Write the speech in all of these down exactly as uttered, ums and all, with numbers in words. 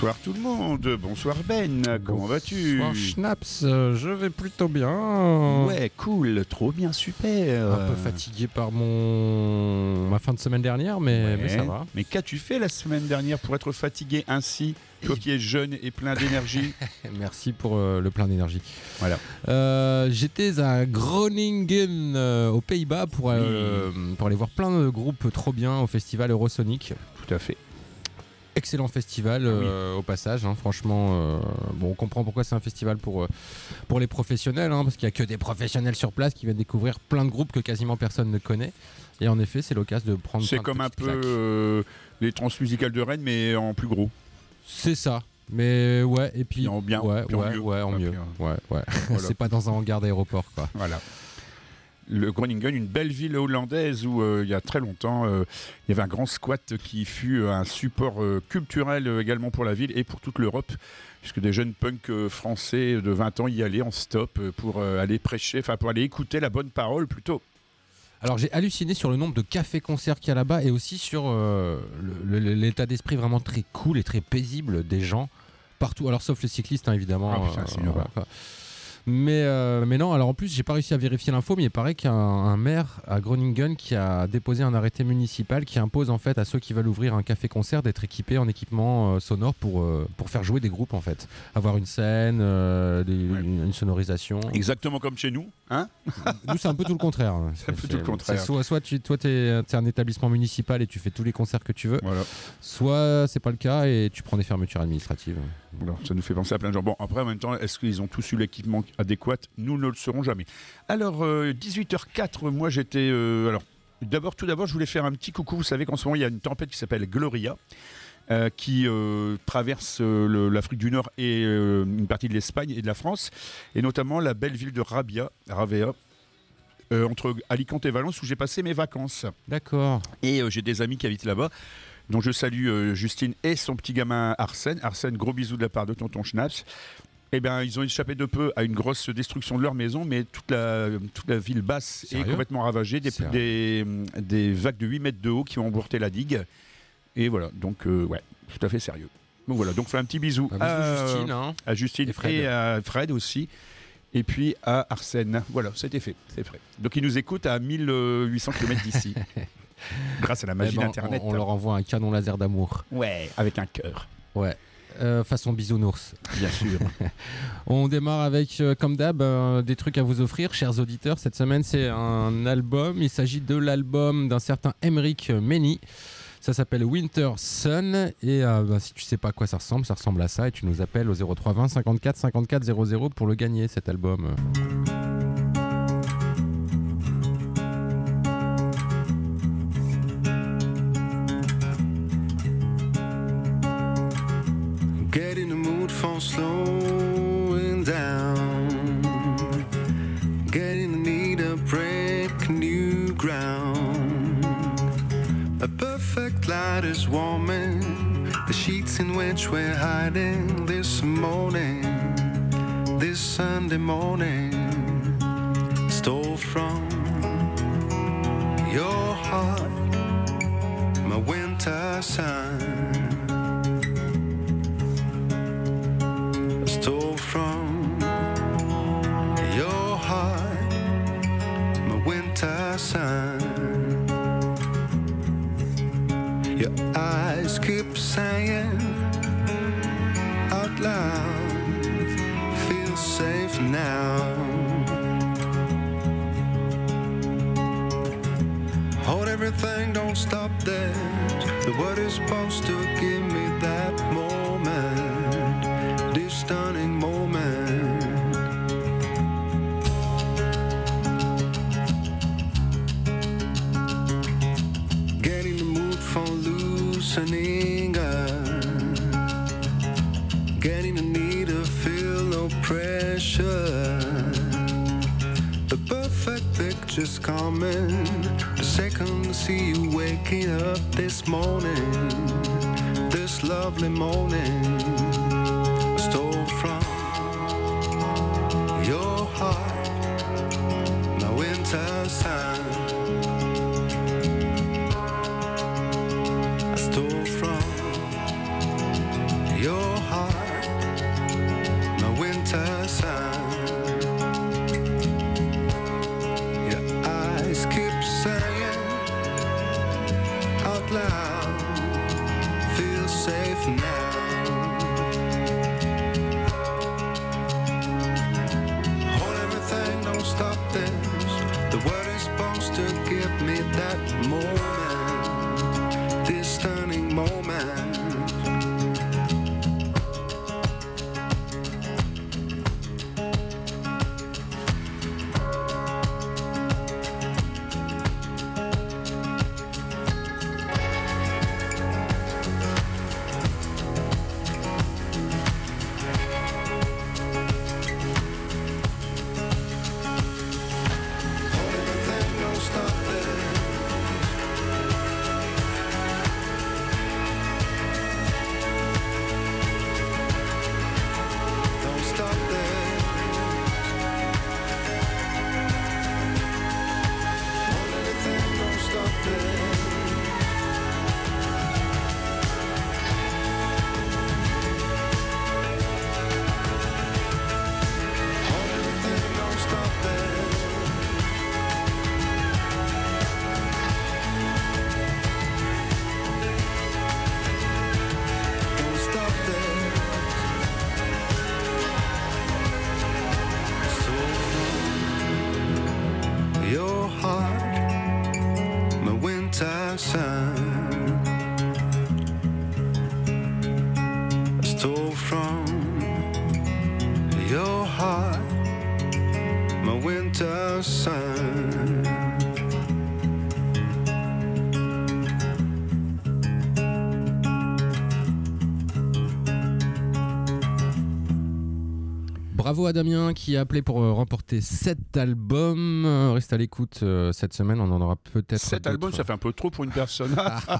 Bonsoir tout le monde, bonsoir Ben, comment vas-tu? Bonsoir Schnaps, euh, je vais plutôt bien. Ouais, cool, trop bien, super. Un peu fatigué par mon ma fin de semaine dernière, mais, ouais. mais ça va. Mais qu'as-tu fait la semaine dernière pour être fatigué ainsi, toi qui es jeune et plein d'énergie? Merci pour euh, le plein d'énergie. Voilà. Euh, j'étais à Groningen, euh, aux Pays-Bas, pour, euh, oui. pour aller voir plein de groupes trop bien au festival Eurosonic. Tout à fait. Excellent festival euh, oui. au passage, hein, franchement. Euh, bon, on comprend pourquoi c'est un festival pour, euh, pour les professionnels, hein, parce qu'il n'y a que des professionnels sur place qui viennent découvrir plein de groupes que quasiment personne ne connaît. Et en effet, c'est l'occasion de prendre. C'est comme un peu euh, les transmusicales de Rennes, mais en plus gros. C'est ça. Mais ouais, et puis. Et en bien. Ouais, puis en ouais, mieux. ouais, en mieux. Ouais, ouais. Voilà. C'est pas dans un hangar d'aéroport, quoi. Voilà. Le Groningen, une belle ville hollandaise où euh, il y a très longtemps euh, il y avait un grand squat qui fut euh, un support euh, culturel euh, également pour la ville et pour toute l'Europe, puisque des jeunes punks euh, français de vingt ans y allaient en stop euh, pour euh, aller prêcher, enfin pour aller écouter la bonne parole plutôt. Alors j'ai halluciné sur le nombre de cafés-concerts qu'il y a là-bas et aussi sur euh, le, le, l'état d'esprit vraiment très cool et très paisible des gens partout, alors sauf les cyclistes hein, évidemment. Ah putain, c'est une horreur. Euh, Mais, euh, mais non, alors en plus, j'ai pas réussi à vérifier l'info, mais il paraît qu'il y a un, un maire à Groningen qui a déposé un arrêté municipal qui impose en fait à ceux qui veulent ouvrir un café-concert d'être équipés en équipement euh, sonore pour, euh, pour faire jouer des groupes en fait. Avoir une scène, euh, des, ouais. une, une sonorisation. Exactement comme chez nous, hein? Nous, c'est un peu tout le contraire. C'est, c'est un peu tout le contraire. C'est soit, soit tu, toi, t'es, t'es un établissement municipal et tu fais tous les concerts que tu veux, voilà. Soit c'est pas le cas et tu prends des fermetures administratives. Alors, ça nous fait penser à plein de gens. Bon, après, en même temps, est-ce qu'ils ont tous eu l'équipement adéquat? Nous ne le saurons jamais. Alors, euh, dix-huit heures quatre, moi j'étais... Euh, alors, d'abord, tout d'abord, je voulais faire un petit coucou. Vous savez qu'en ce moment, il y a une tempête qui s'appelle Gloria, euh, qui euh, traverse euh, le, l'Afrique du Nord et euh, une partie de l'Espagne et de la France, et notamment la belle ville de Rabia, Ravea, euh, entre Alicante et Valence, où j'ai passé mes vacances. D'accord. Et euh, j'ai des amis qui habitent là-bas, dont je salue euh, Justine et son petit gamin Arsène. Arsène, gros bisous de la part de tonton Schnaps. Eh bien, ils ont échappé de peu à une grosse destruction de leur maison, mais toute la, toute la ville basse Sérieux? est complètement ravagée. Des, des, des vagues de huit mètres de haut qui ont embourté la digue. Et voilà, donc, euh, ouais, tout à fait sérieux. Donc voilà, donc fais un petit bisou, un à, bisou Justine, hein. à Justine et, Fred. et à Fred aussi. Et puis à Arsène. Voilà, c'était fait, c'est fait. Donc ils nous écoutent à mille huit cents kilomètres d'ici. Grâce à la magie eh ben, d'Internet. On, on leur envoie un canon laser d'amour. Ouais, avec un cœur. Ouais. Euh, façon bisounours. Bien sûr. On démarre avec, euh, comme d'hab, euh, des trucs à vous offrir, chers auditeurs. Cette semaine, c'est un album. Il s'agit de l'album d'un certain Emmerich Meni. Ça s'appelle Winter Sun. Et euh, bah, si tu sais pas à quoi ça ressemble, ça ressemble à ça. Et tu nous appelles au zéro trois vingt cinquante-quatre cinquante-quatre zéro zéro pour le gagner, cet album. Get in the mood for slowing down. Get in the need of break new ground. A perfect light is warming the sheets in which we're hiding this morning, this Sunday morning. Stole from your heart my winter sun. Stole from your heart my winter sun. Your eyes keep saying out loud, feel safe now. Hold everything, don't stop there. The word is supposed to give me that moment, this stunning moment. Get in the mood for loosening up. Get in the need to feel no pressure. The perfect picture's coming. The second I see you waking up this morning, this lovely morning. Stole from your heart my winter sun. I stole from your winter sun. Bravo à Damien qui a appelé pour euh, remporter sept albums. Euh, reste à l'écoute euh, cette semaine, on en aura peut-être sept d'autres. albums, ça fait un peu trop pour une personne.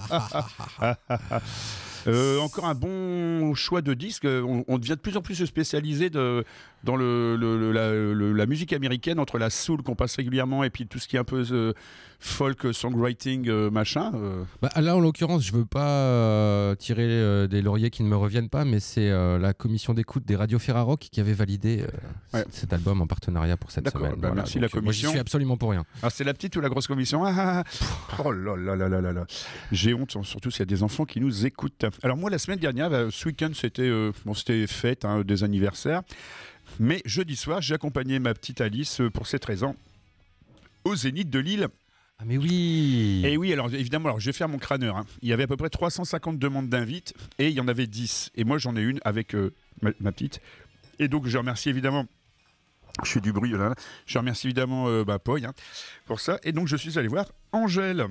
Euh, encore un bon choix de disques. On, on devient de plus en plus spécialisé de, dans le, le, le, la, le, la musique américaine, entre la soul qu'on passe régulièrement et puis tout ce qui est un peu euh, folk, songwriting, euh, machin. Euh. Bah, là, en l'occurrence, je veux pas euh, tirer euh, des lauriers qui ne me reviennent pas, mais c'est euh, la commission d'écoute des radios Ferrarock qui avait validé euh, ouais. cet album en partenariat pour cette D'accord, semaine. bah, voilà. merci Donc, la euh, commission. Moi, j'y suis absolument pour rien. Ah, c'est la petite ou la grosse commission? Ah, oh là là là là là là. J'ai honte, surtout s'il y a des enfants qui nous écoutent. Alors moi, la semaine dernière, ce week-end, c'était euh, bon, c'était fête, hein, des anniversaires. Mais jeudi soir, j'ai accompagné ma petite Alice pour ses treize ans au Zénith de Lille. Ah mais oui. Et oui, alors évidemment, alors, je vais faire mon crâneur. Hein. Il y avait à peu près trois cent cinquante demandes d'invites et il y en avait dix. Et moi, j'en ai une avec euh, ma, ma petite. Et donc, je remercie évidemment... Je fais du bruit, là, là. Je remercie évidemment euh, bah, Poy hein, pour ça. Et donc, je suis allé voir Angèle.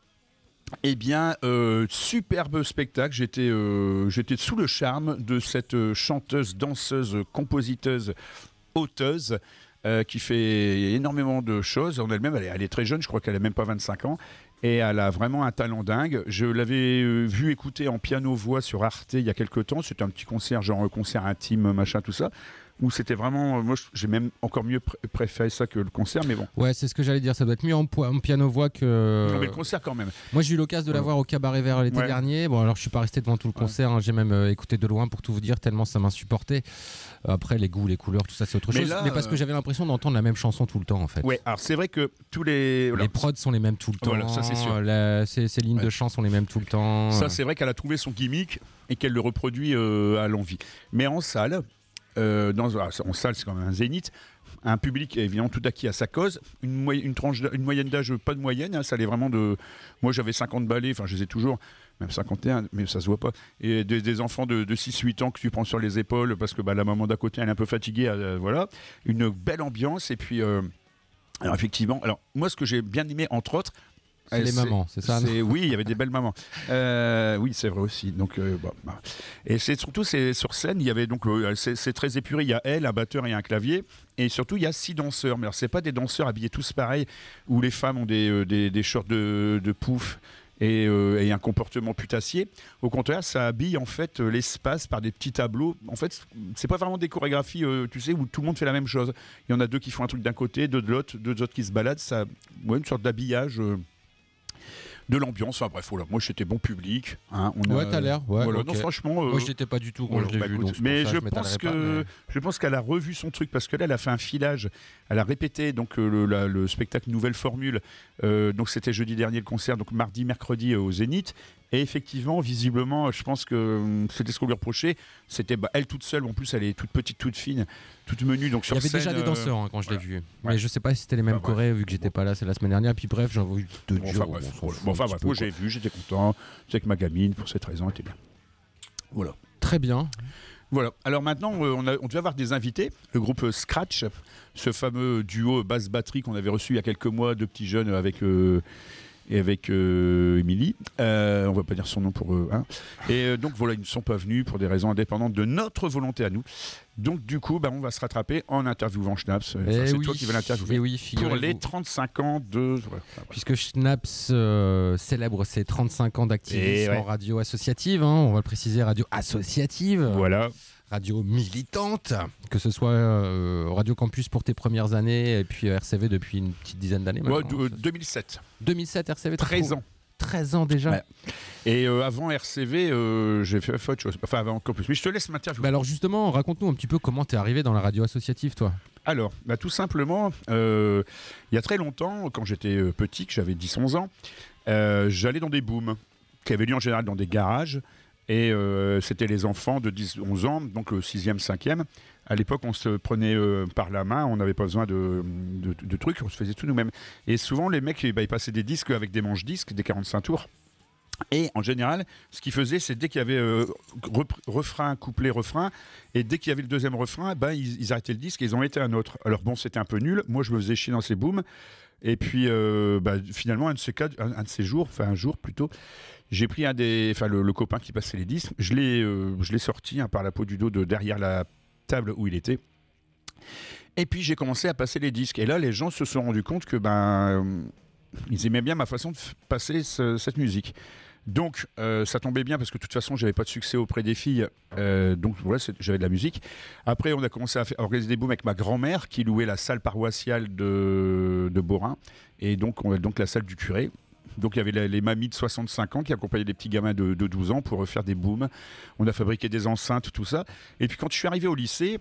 Eh bien, euh, superbe spectacle. J'étais, euh, j'étais sous le charme de cette euh, chanteuse, danseuse, compositeuse, auteuse euh, qui fait énormément de choses. En elle-même, elle est, elle est très jeune, je crois qu'elle n'a même pas vingt-cinq ans. Et elle a vraiment un talent dingue. Je l'avais euh, vu écouter en piano-voix sur Arte il y a quelques temps. C'était un petit concert, genre concert intime, machin, tout ça. Où c'était vraiment, moi j'ai même encore mieux pr- préféré ça que le concert, mais bon. Ouais, c'est ce que j'allais dire, ça doit être mieux en, po- en piano-voix que... Non mais le concert quand même. Moi j'ai eu l'occasion de la voir au Cabaret Vert l'été Ouais. dernier, bon alors je suis pas resté devant tout le concert, hein. J'ai même euh, écouté de loin pour tout vous dire, tellement ça m'insupportait. Après les goûts, les couleurs, tout ça c'est autre Mais chose, là, mais parce que euh... j'avais l'impression d'entendre la même chanson tout le temps en fait. Ouais, alors c'est vrai que tous les... Les prods sont les mêmes tout le temps, voilà, ça c'est sûr. La... Ces, ces lignes ouais. de chant sont les mêmes tout le temps. Ça c'est vrai qu'elle a trouvé son gimmick et qu'elle le reproduit euh, à l'envie. Mais en salle... Euh, dans, en salle, c'est quand même un zénith. Un public évidemment tout acquis à sa cause. Une, moy- une, tranche une moyenne d'âge, pas de moyenne. Hein, ça allait vraiment de. Moi, j'avais cinquante balais, enfin, je les ai toujours, même cinquante et un, mais ça se voit pas. Et des, des enfants de, de six huit ans que tu prends sur les épaules parce que bah, la maman d'à côté, elle est un peu fatiguée. Euh, voilà. Une belle ambiance. Et puis, euh, alors, effectivement, alors, moi, ce que j'ai bien aimé, entre autres, c'est les mamans, c'est ça c'est, oui, il y avait des belles mamans. Euh, oui, c'est vrai aussi. Donc, euh, bah, bah. Et c'est surtout c'est, sur scène, il y avait donc euh, c'est, c'est très épuré. Il y a elle, un batteur et un clavier, et surtout il y a six danseurs. Mais alors c'est pas des danseurs habillés tous pareils, où les femmes ont des euh, des, des shorts de, de pouf. Et, euh, et un comportement putassier. Au contraire, ça habille en fait l'espace par des petits tableaux. En fait, c'est pas vraiment des chorégraphies, euh, tu sais, où tout le monde fait la même chose. Il y en a deux qui font un truc d'un côté, deux de l'autre, deux autres qui se baladent. Ça, ouais, une sorte d'habillage. Euh, de l'ambiance, enfin bref, voilà. Moi j'étais bon public. Hein, on ouais, a, t'as l'air. Ouais, voilà. okay. Non, franchement. Euh, Moi je l'étais pas du tout quand voilà, je l'ai bah, vu. écoute, Donc mais ça, je, je pense que, pas, mais... je pense qu'elle a revu son truc parce que là elle a fait un filage. Elle a répété donc euh, le, la, le spectacle Nouvelle Formule. Euh, donc c'était jeudi dernier le concert, donc mardi, mercredi euh, au Zénith. Et effectivement, visiblement, je pense que euh, c'était ce qu'on lui reprochait. C'était bah, elle toute seule. En plus, elle est toute petite, toute fine, toute menue. Donc sur il y avait scène, déjà des danseurs hein, quand je l'ai voilà. vu. Ouais. Mais je sais pas si c'était les mêmes Enfin, chorés vu que j'étais pas là, c'est la semaine dernière. Puis bref, j'en ai vu deux Bon, jours. enfin bref, bon, voilà. bon, enfin, bref moi j'ai vu, j'étais content. C'est que ma gamine, pour ses treize ans, était bien. Voilà. Très bien. Voilà. Alors maintenant, euh, on, a, on devait avoir des invités. Le groupe Scratch, ce fameux duo basse-batterie qu'on avait reçu il y a quelques mois, deux petits jeunes avec... Euh, et avec euh, Émilie, euh, on va pas dire son nom pour eux. Hein. Et euh, donc voilà, ils ne sont pas venus pour des raisons indépendantes de notre volonté à nous. Donc du coup, bah, on va se rattraper en interviewant Schnaps. Enfin, c'est oui. toi qui vas l'interviewer. Et oui, pour les trente-cinq ans de... Voilà. Puisque Schnaps euh, célèbre ses trente-cinq ans d'activisme ouais. en radio associative, hein, on va le préciser, radio associative. Voilà. Radio militante, que ce soit euh, Radio Campus pour tes premières années et puis R C V depuis une petite dizaine d'années Ouais, maintenant. d- deux mille sept. deux mille sept R C V, treize ans. treize ans déjà. Ouais. Et euh, avant R C V, euh, j'ai fait autre chose. Enfin, avant Campus. Mais je te laisse m'interviewer. Bah alors justement, raconte-nous un petit peu comment t'es arrivé dans la radio associative, toi. Alors, bah, tout simplement, euh, il y a très longtemps, quand j'étais euh, petit, que j'avais dix onze ans, euh, j'allais dans des booms qui avaient lieu en général dans des garages. Et euh, c'était les enfants de dix onze ans, donc le sixième, cinquième. À l'époque, on se prenait euh, par la main, on n'avait pas besoin de, de, de trucs, on se faisait tout nous-mêmes. Et souvent, les mecs, bah, ils passaient des disques avec des manches-disques, des quarante-cinq tours. Et en général, ce qu'ils faisaient, c'est dès qu'il y avait euh, rep- refrain, couplet, refrain, et dès qu'il y avait le deuxième refrain, ben, ils, ils arrêtaient le disque et ils en mettaient un autre. Alors bon, c'était un peu nul. Moi, je me faisais chier dans ces booms. Et puis, euh, bah, finalement, un de ces quatre, un, un de ces jours, enfin un jour plutôt, j'ai pris un des, enfin le, le copain qui passait les disques, je l'ai, euh, je l'ai sorti hein, par la peau du dos de derrière la table où il était. Et puis j'ai commencé à passer les disques. Et là, les gens se sont rendus compte que ben, euh, ils aimaient bien ma façon de f- passer ce- cette musique. Donc euh, ça tombait bien parce que de toute façon j'avais pas de succès auprès des filles, euh, donc voilà, c'est- j'avais de la musique. Après on a commencé à, faire, à organiser des booms avec ma grand-mère qui louait la salle paroissiale de, de Borin, et donc, on, donc la salle du curé. Donc il y avait la- les mamies de soixante-cinq ans qui accompagnaient des petits gamins de, de douze ans pour faire des booms. On a fabriqué des enceintes, tout ça. Et puis quand je suis arrivé au lycée,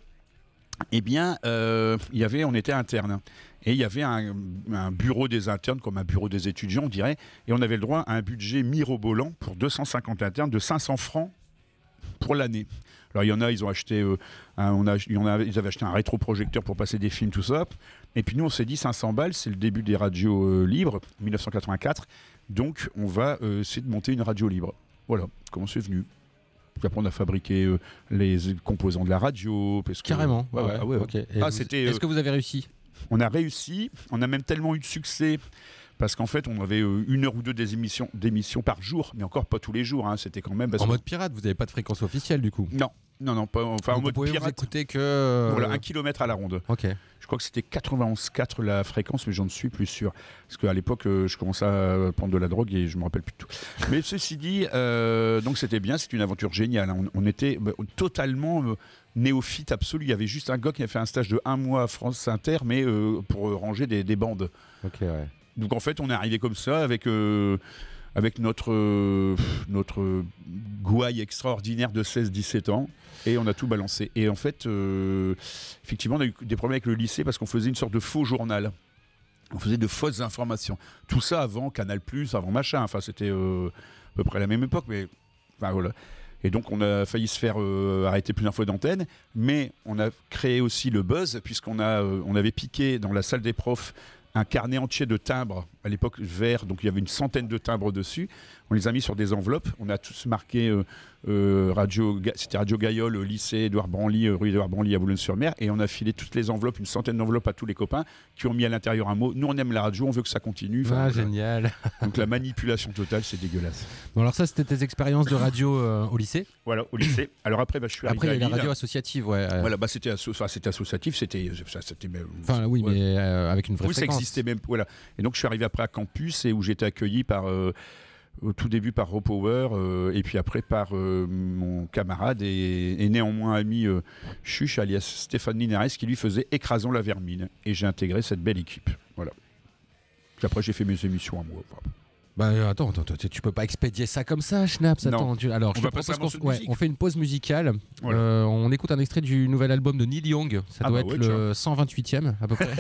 eh bien, euh, il y avait, on était interne. Et il y avait un, un bureau des internes, comme un bureau des étudiants, on dirait. Et on avait le droit à un budget mirobolant pour deux cent cinquante internes de cinq cents francs pour l'année. Alors il y en a, ils ont acheté, euh, un, on a, il y en a, ils avaient acheté un rétroprojecteur pour passer des films, tout ça. Et puis nous, on s'est dit cinq cents balles, c'est le début des radios euh, libres, dix-neuf cent quatre-vingt-quatre. Donc on va euh, essayer de monter une radio libre. Voilà comment c'est venu. Puis après, on a fabriqué euh, les composants de la radio. Parce que, Carrément. Ouais, ouais, ouais, ah ouais, ouais. ok. Et Ah, vous- c'était, Est-ce euh, que vous avez réussi? On a réussi. On a même tellement eu de succès. Parce qu'en fait, on avait euh, une heure ou deux des émissions, d'émissions par jour, mais encore pas tous les jours. Hein. C'était quand même. parce En que- mode pirate, vous n'avez pas de fréquence officielle du coup. Non, non, non, pas. Enfin, en Donc mode vous pouvez vous pirate. écouter que. euh, Voilà, un kilomètre à la ronde. Ok. Je crois que c'était quatre-vingt-onze virgule quatre la fréquence, mais j'en suis plus sûr. Parce qu'à l'époque, euh, je commençais à prendre de la drogue et je me rappelle plus de tout. Mais ceci dit, euh, donc c'était bien, c'était une aventure géniale. Hein. On, on était bah, totalement euh, néophyte absolu. Il y avait juste un gars qui a fait un stage de un mois à France Inter, mais euh, pour euh, ranger des, des bandes. Ok, ouais. Donc en fait, on est arrivé comme ça avec. Euh, avec notre, euh, notre gouaille extraordinaire de seize dix-sept ans, et on a tout balancé. Et en fait, euh, effectivement, on a eu des problèmes avec le lycée parce qu'on faisait une sorte de faux journal. On faisait de fausses informations. Tout ça avant Canal+, avant machin. Enfin, c'était euh, à peu près à la même époque, mais enfin voilà. Et donc, on a failli se faire euh, arrêter plusieurs fois d'antenne, mais on a créé aussi le buzz, puisqu'on a, euh, on avait piqué dans la salle des profs un carnet entier de timbres, à l'époque vert, donc il y avait une centaine de timbres dessus. On les a mis sur des enveloppes. On a tous marqué euh, euh, Radio, c'était Radio Gaillol, au lycée Édouard Branly, euh, rue Édouard Branly à Boulogne-sur-Mer, et on a filé toutes les enveloppes, une centaine d'enveloppes à tous les copains qui ont mis à l'intérieur un mot. Nous, on aime la radio, on veut que ça continue. Enfin, Ah, voilà. génial. Donc la manipulation totale, c'est dégueulasse. Bon, alors ça, c'était tes expériences de radio euh, au lycée. Voilà, au lycée. Alors après, bah, je suis Après, il y a arrivé la à Lille. radio associative, ouais. euh, Voilà, bah, c'était, asso- enfin, c'était associatif, c'était, ça, c'était même- Enfin, oui, ouais. mais euh, avec une vraie Oui, ça fréquence. existait même. Voilà. Et donc, je suis arrivé après à Campus et où j'étais accueilli par, euh, au tout début par Ropower euh, et puis après par euh, mon camarade et, et néanmoins ami euh, Chuch, alias Stéphane Linares, qui lui faisait Écrasons la vermine. Et j'ai intégré cette belle équipe. Voilà. Puis après, j'ai fait mes émissions à moi. Voilà. Bah euh, attends, attends, attends, tu peux pas expédier ça comme ça, Schnaps. Non. Attends, tu- alors On je va te passer propose un morceau qu'on de ouais, musique. on fait une pause musicale. Voilà. Euh, on écoute un extrait du nouvel album de Neil Young. Ça Ah doit bah être ouais, le cent vingt-huitième à peu près.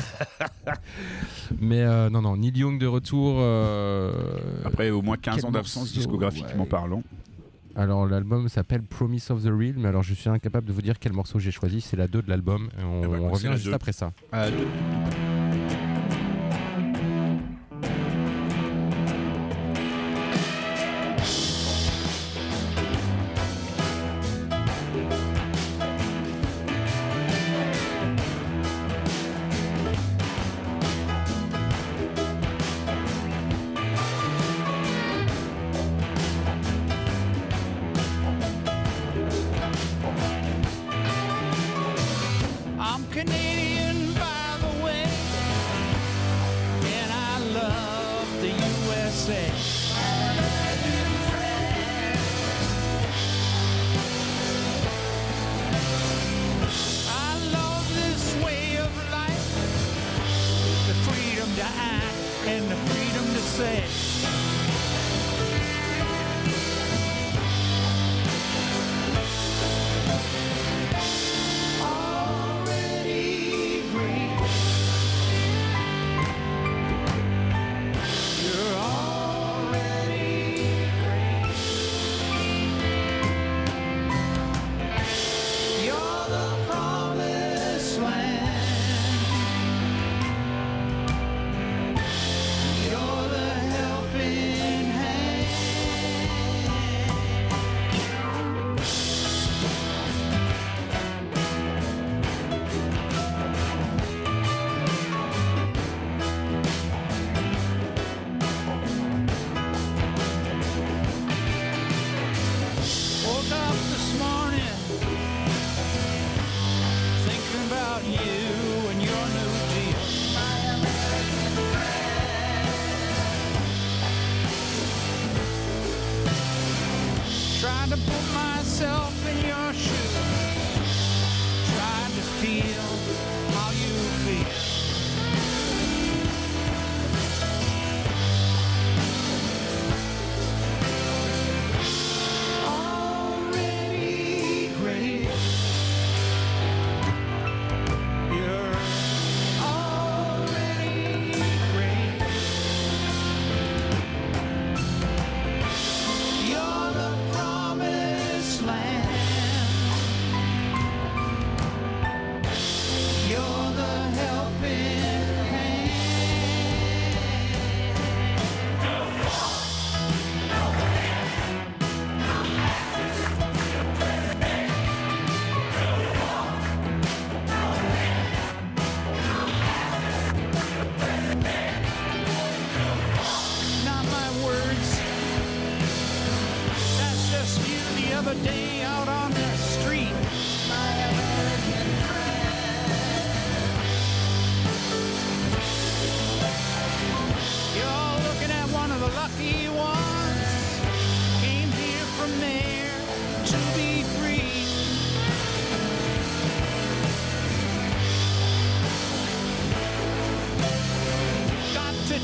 Mais euh, non, non, Neil Young de retour. euh, Après au moins quinze Quel ans d'absence morceau, discographiquement ouais. parlant. Alors l'album s'appelle Promise of the Real, mais alors je suis incapable de vous dire quel morceau j'ai choisi. C'est la deux de l'album. Et on, Eh ben, on c'est revient la juste deux. après ça. Ah, de- I'm Canadian, by the way, and I love the U S A. I love this way of life, the freedom to act and the freedom to say. Already green. You're already green. You're the promised land. You're the help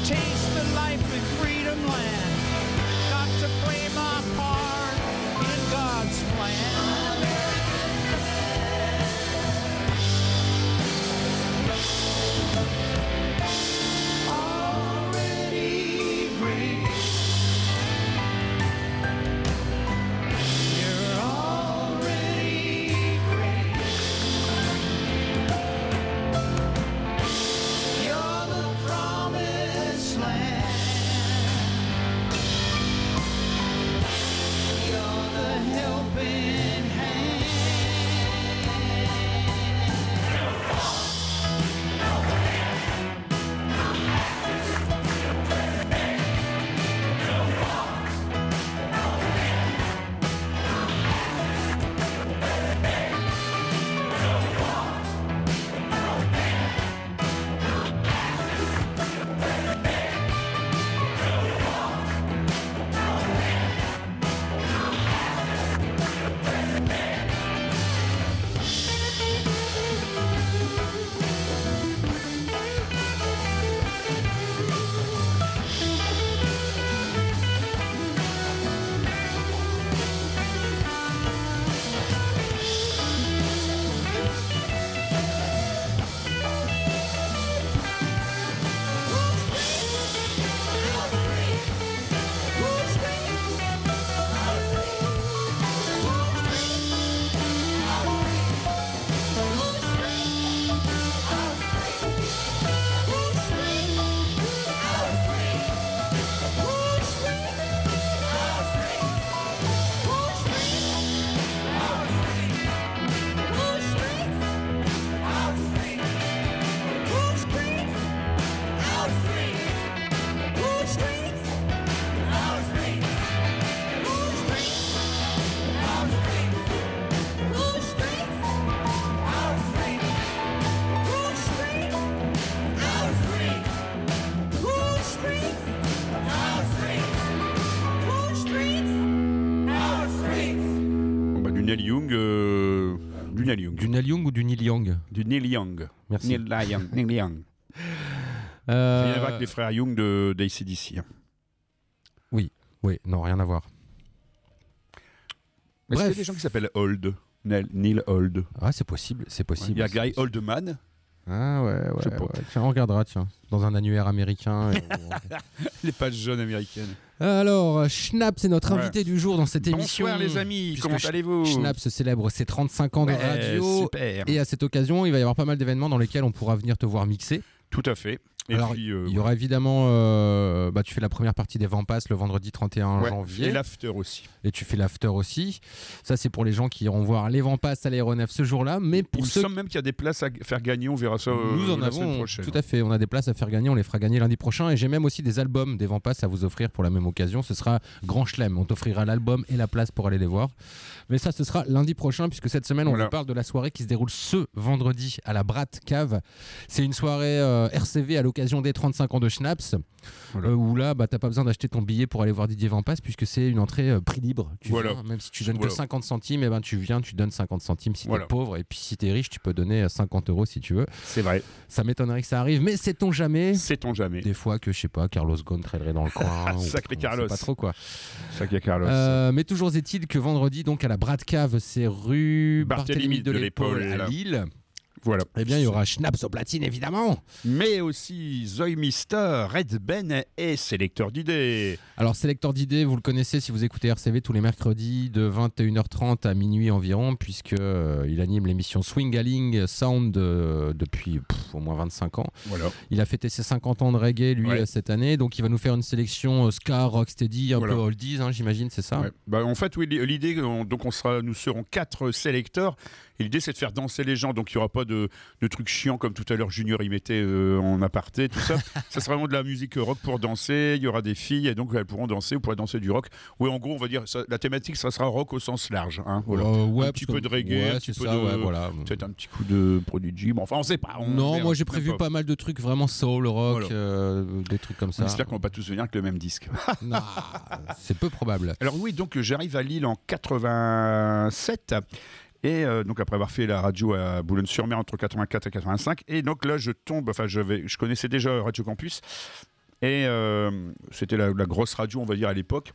taste the life in freedom land. Got to play my part in God's plan. Already great. You're already great. You're the promised land. You're the helping hand. Bon, bah, du Neil Young, euh, du Neil Young, Du Neil Young ou du Neil Young? du Neil Young, Merci. Neil Young, Neil Young. Euh, Rien à voir avec les frères Young de d'A C D C. Hein. Oui, non, rien à voir. Est-ce qu'il y a Bref. des gens qui s'appellent Old, Neil, Neil Old. Ah, c'est possible, c'est possible. Il y a c'est Guy possible. Oldman. Ah ouais, ouais, Je sais pas. ouais. Tiens, on regardera, tiens, dans un annuaire américain. et on- Les pages jaunes américaines. Alors, Schnapp, c'est notre Ouais. invité du jour dans cette émission. Bonsoir les amis, Puisque comment Sch- allez-vous? Schnapp se célèbre ses trente-cinq ans de Ouais, radio. super. Et à cette occasion, il va y avoir pas mal d'événements dans lesquels on pourra venir te voir mixer. Tout à fait. Et Alors, puis, euh, Il y aura évidemment, euh, bah, tu fais la première partie des Vampas le vendredi trente et un ouais, janvier. et l'after aussi. Et tu fais l'after aussi. Ça, c'est pour les gens qui iront voir les Vampas à l'aéronef ce jour-là. Mais Il pour me ceux semble même qu'il y a des places à faire gagner, on verra ça euh, Nous en la semaine avons, prochaine. tout à fait. On a des places à faire gagner, on les fera gagner lundi prochain. Et j'ai même aussi des albums des Vampas à vous offrir pour la même occasion. Ce sera Grand Chelem. On t'offrira l'album et la place pour aller les voir. Mais ça, ce sera lundi prochain, puisque cette semaine, on Voilà. vous parle de la soirée qui se déroule ce vendredi à la Brat Cave. C'est une soirée euh, R C V à l'occasion des trente-cinq ans de Schnaps. Voilà. Euh, où là, bah, t'as pas besoin d'acheter ton billet pour aller voir Didier Vampas, puisque c'est une entrée euh, prix libre. Tu Voilà. viens, même si tu donnes Voilà. que cinquante centimes, et ben, tu viens, tu donnes cinquante centimes si Voilà. t'es pauvre. Et puis si t'es riche, tu peux donner euh, cinquante euros si tu veux. C'est vrai. Ça m'étonnerait que ça arrive, mais sait-on jamais. Sait-on jamais. Des fois que, je sais pas, Carlos Ghosn traînerait dans le coin. ou- Sacré on Carlos. sait pas trop quoi. Sacré Carlos. Euh, mais toujours est-il que vendredi, donc à la Brat Cave, c'est rue Barthélemy Barthélemy de de l'Épaule l'Épaule, à là. Lille. Voilà. Eh bien, il y aura Schnaps au platine, évidemment. Mais aussi Zoe Mister, Red Ben et Sélecteur d'idées. Alors, Sélecteur d'idées, vous le connaissez si vous écoutez R C V tous les mercredis de vingt et une heures trente à minuit environ, puisque euh, il anime l'émission Swingaling Sound euh, depuis pff, au moins vingt-cinq ans. Voilà. Il a fêté ses cinquante ans de reggae, lui, Ouais. euh, cette année. Donc, il va nous faire une sélection euh, ska, rocksteady, un Voilà. peu oldies, hein, j'imagine, c'est ça? Ouais. Bah, en fait, oui, l'idée, on- donc on sera, nous serons quatre sélecteurs. Et l'idée, c'est de faire danser les gens. Donc, il n'y aura pas de, de trucs chiants comme tout à l'heure, Junior y mettait euh, en aparté, tout ça. Ça sera vraiment de la musique rock pour danser. Il y aura des filles, et donc elles pourront danser. Vous pourrez danser du rock. Oui, en gros, on va dire, ça, la thématique, ça sera rock au sens large. Hein, voilà. Euh, ouais, un parce petit que- peu de reggae, ouais, un petit c'est peu ça, de. ouais, voilà. Peut-être un petit coup de Prodigy. Bon, enfin, on sait pas. On Non, verra. moi j'ai Même prévu pas. mal de trucs vraiment soul, rock, Voilà. euh, des trucs comme On ça. espère qu'on va pas tous venir avec le même disque. Non, c'est peu probable. Alors oui, donc j'arrive à Lille en quatre-vingt-sept. Et euh, donc après avoir fait la radio à Boulogne-sur-Mer entre quatre-vingt-quatre et quatre-vingt-cinq, et donc là je tombe, enfin je, vais, je connaissais déjà Radio Campus, Et euh, c'était la, la grosse radio, on va dire, à l'époque.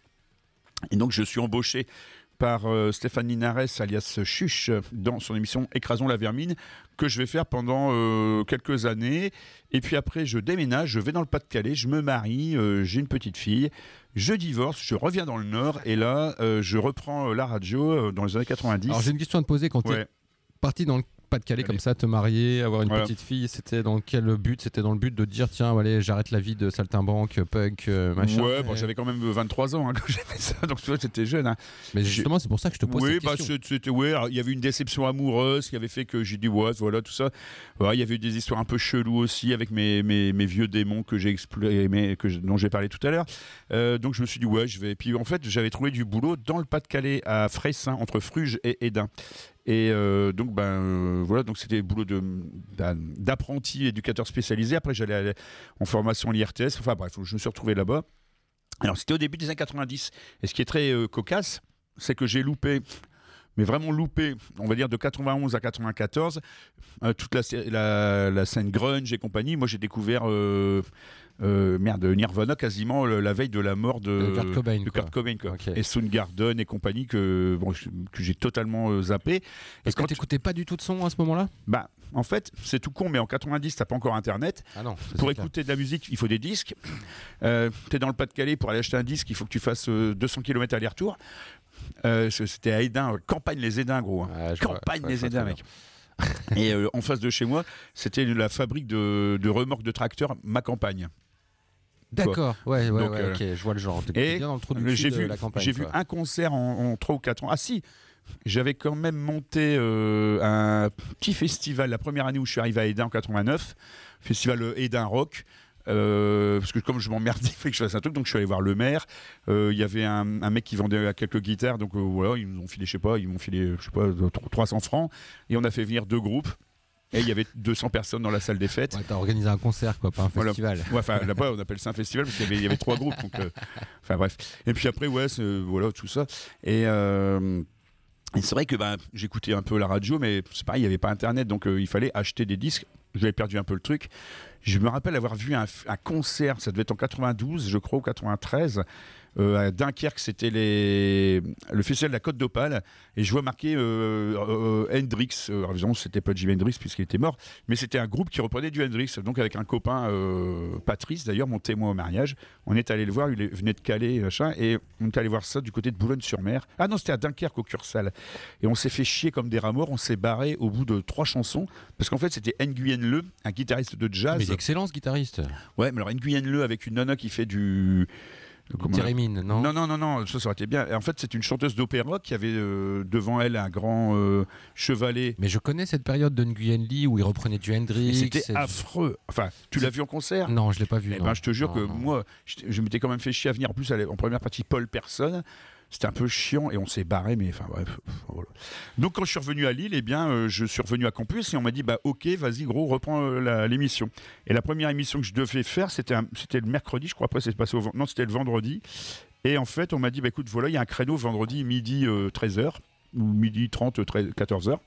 Et donc, je suis embauché par euh, Stéphane Linares, alias Chuch, dans son émission Écrasons la vermine, que je vais faire pendant euh, quelques années. Et puis après, je déménage, je vais dans le Pas-de-Calais, je me marie, euh, j'ai une petite fille, je divorce, je reviens dans le Nord, et là, euh, je reprends euh, la radio euh, dans les années quatre-vingt-dix. Alors j'ai une question à te poser. Quand Ouais. t'es parti dans le Pas-de-Calais comme ça, te marier, avoir une Voilà. petite fille, c'était dans quel but? C'était dans le but de dire tiens, allez, j'arrête la vie de saltimbanque, punk, euh, machin. Ouais, bon, Et- j'avais quand même vingt-trois ans hein, quand j'ai fait ça, donc tu vois, c'était jeune. Hein. Mais justement, c'est pour ça que je te pose Oui, cette bah, question. c'est- c'était, ouais, alors, il y avait une déception amoureuse qui avait fait que j'ai dit, ouais, voilà, tout ça. Ouais, il y avait eu des histoires un peu cheloues aussi avec mes, mes, mes vieux démons que j'ai exploré, mais que je- dont j'ai parlé tout à l'heure. Euh, donc je me suis dit, ouais, je vais. Puis en fait, j'avais trouvé du boulot dans le Pas-de-Calais, à Frayssin, entre Fruges et Édin. Et euh, donc, ben euh, voilà, donc c'était le boulot de, d'un- d'apprenti éducateur spécialisé. Après, j'allais aller en formation à l'I R T S. Enfin bref, je me suis retrouvé là-bas. Alors, c'était au début des années quatre-vingt-dix. Et ce qui est très euh, cocasse, c'est que j'ai loupé, mais vraiment loupé, on va dire de quatre-vingt-onze à quatre-vingt-quatorze, euh, toute la, la, la scène grunge et compagnie. Moi, j'ai découvert euh, euh, merde, Nirvana quasiment le- la veille de la mort de, De Kurt Cobain, de quoi. Kurt Cobain, quoi. Ok. Et Soundgarden et compagnie que, bon, je- que j'ai totalement euh, zappé. Est-ce Et quand que t'écoutais pas du tout de son à ce moment-là? bah, en fait, c'est tout con, mais en quatre-vingt-dix, t'as pas encore Internet. Ah non. Pour écouter de la musique, il faut des disques. Euh, t'es dans le Pas-de-Calais, pour aller acheter un disque, il faut que tu fasses euh, deux cents kilomètres aller-retour. Euh, c'était à Édin, euh, campagne les Édins, gros. hein. Ouais, je vois, campagne je vois, les je vois Édins, très mec. Et euh, en face de chez moi, c'était la fabrique de, de remorques de tracteurs, ma campagne. D'accord, ouais, ouais, Donc, ouais, euh, ok, je vois le genre. T'es Et bien dans le trou du le- cul j'ai de vu, la campagne. j'ai vu quoi. un concert en, en trois ou quatre ans. Ah si, j'avais quand même monté euh, un petit festival la première année où je suis arrivé à Édin en quatre-vingt-neuf, festival euh, Édin Rock. Euh, parce que comme je m'emmerdais, il fallait que je fasse un truc, donc je suis allé voir le maire. Euh, Il y avait un, un mec qui vendait quelques guitares, donc euh, voilà, ils nous ont filé, je sais pas, ils m'ont filé, je sais pas, trois cents francs, et on a fait venir deux groupes. Et il y avait deux cents personnes dans la salle des fêtes. Ouais, t'as organisé un concert, quoi, pas un Voilà. festival. Ouais, enfin là-bas on appelle ça un festival parce qu'il y avait, il y avait trois groupes. Donc, euh, enfin bref. Et puis après, ouais, c'est- voilà tout ça. Et, euh, et c'est vrai que ben, j'écoutais un peu la radio, mais c'est pareil, il n'y avait pas Internet, donc euh, il fallait acheter des disques. J'avais perdu un peu le truc. Je me rappelle avoir vu un, un concert, ça devait être en quatre-vingt-douze, je crois, ou quatre-vingt-treize. Euh, à Dunkerque, c'était les... le festival de la Côte d'Opale, et je vois marqué euh, euh, Hendrix. Euh, alors, évidemment, c'était pas Jimi Hendrix puisqu'il était mort, mais c'était un groupe qui reprenait du Hendrix. Donc avec un copain, euh, Patrice d'ailleurs, mon témoin au mariage, on est allé le voir. Il est- venait de Calais, machin, et on est allé voir ça du côté de Boulogne-sur-Mer. Ah non, c'était à Dunkerque au Cursal. Et on s'est fait chier comme des rats morts. On s'est barré au bout de trois chansons parce qu'en fait c'était Nguyen Le, un guitariste de jazz. Mais il est excellent ce guitariste. Ouais, mais alors Nguyen Le avec une nana qui fait du comment- Térémine, non, non, non, non, non, ça, ça aurait été bien. Et en fait, c'est une chanteuse d'opéra qui avait euh, devant elle un grand euh, chevalet. Mais je connais cette période de Nguyen Lee où il reprenait du Hendrix. Et c'était et- affreux. Enfin, tu l'as vu en concert? Non, je l'ai pas vu. Eh non. ben, je te jure Non, que non. moi, je, je m'étais quand même fait chier à venir. En plus, en première partie, Paul Personne. C'était un peu chiant et on s'est barré, mais enfin bref. Voilà. Donc quand je suis revenu à Lille, eh bien, euh, je suis revenu à Campus et on m'a dit bah ok, vas-y gros, reprends euh, la- l'émission. Et la première émission que je devais faire, c'était un- c'était le mercredi, je crois. Après, c'est passé au ven- non, c'était le vendredi. Et en fait, on m'a dit bah écoute, voilà, il y a un créneau vendredi midi euh, treize heures ou midi trente, treize, quatorze heures.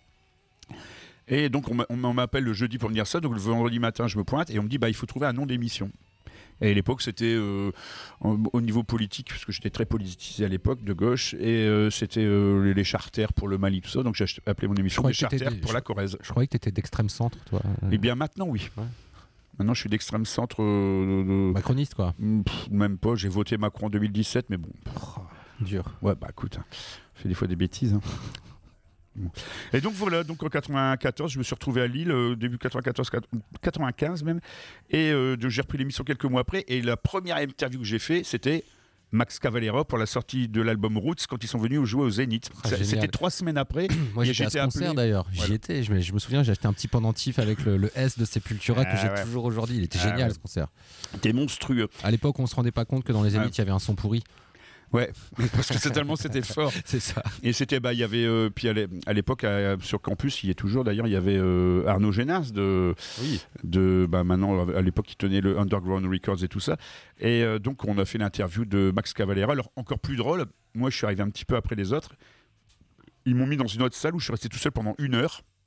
Et donc on m'a- on m'appelle le jeudi pour me dire ça. Donc le vendredi matin, je me pointe et on me dit bah il faut trouver un nom d'émission. Et à l'époque, c'était euh, en- au niveau politique, parce que j'étais très politisé à l'époque, de gauche, et euh, c'était euh, les, les charters pour le Mali, tout ça. Donc j'ai ach- appelé mon émission crois Les que t'étais charters des- pour je- la Corrèze. Je croyais que t'étais d'extrême centre, toi. euh, Eh bien maintenant, oui. Ouais. Maintenant, je suis d'extrême centre. euh, de- de- Macroniste, quoi. Pff, même pas. J'ai voté Macron en deux mille dix-sept, mais bon. Dur. Ouais, bah écoute, hein, je fais des fois des bêtises. hein. Bon. Et donc voilà, donc en quatre-vingt-quatorze, je me suis retrouvé à Lille, euh, début quatre-vingt-quatorze, quatre-vingt-quinze même, et euh, de- j'ai repris l'émission quelques mois après, et la première interview que j'ai fait, c'était Max Cavalera pour la sortie de l'album Roots quand ils sont venus jouer au Zénith. Ah, Ça- génial. c'était trois semaines après. Moi, et j'étais à ce concert appelé- d'ailleurs. J'y Voilà. étais. Je me, je me souviens, j'ai acheté un petit pendentif avec le, le S de Sepultura que Ah j'ai ouais. toujours aujourd'hui. Il était Ah génial ouais. ce concert. C'était monstrueux. À l'époque, on se rendait pas compte que dans les Zénith, il y avait un son pourri. Ouais, parce que c'est tellement c'était fort. C'est ça. Et c'était, bah, il y avait, euh, puis à l'é- à l'époque, à- sur campus, il y est toujours d'ailleurs, il y avait euh, Arnaud Génas de, Oui. de, bah, maintenant, à l'époque, il tenait le Underground Records et tout ça. Et euh, donc, on a fait l'interview de Max Cavalera. Alors, encore plus drôle, moi, je suis arrivé un petit peu après les autres. Ils m'ont mis dans une autre salle où je suis resté tout seul pendant une heure.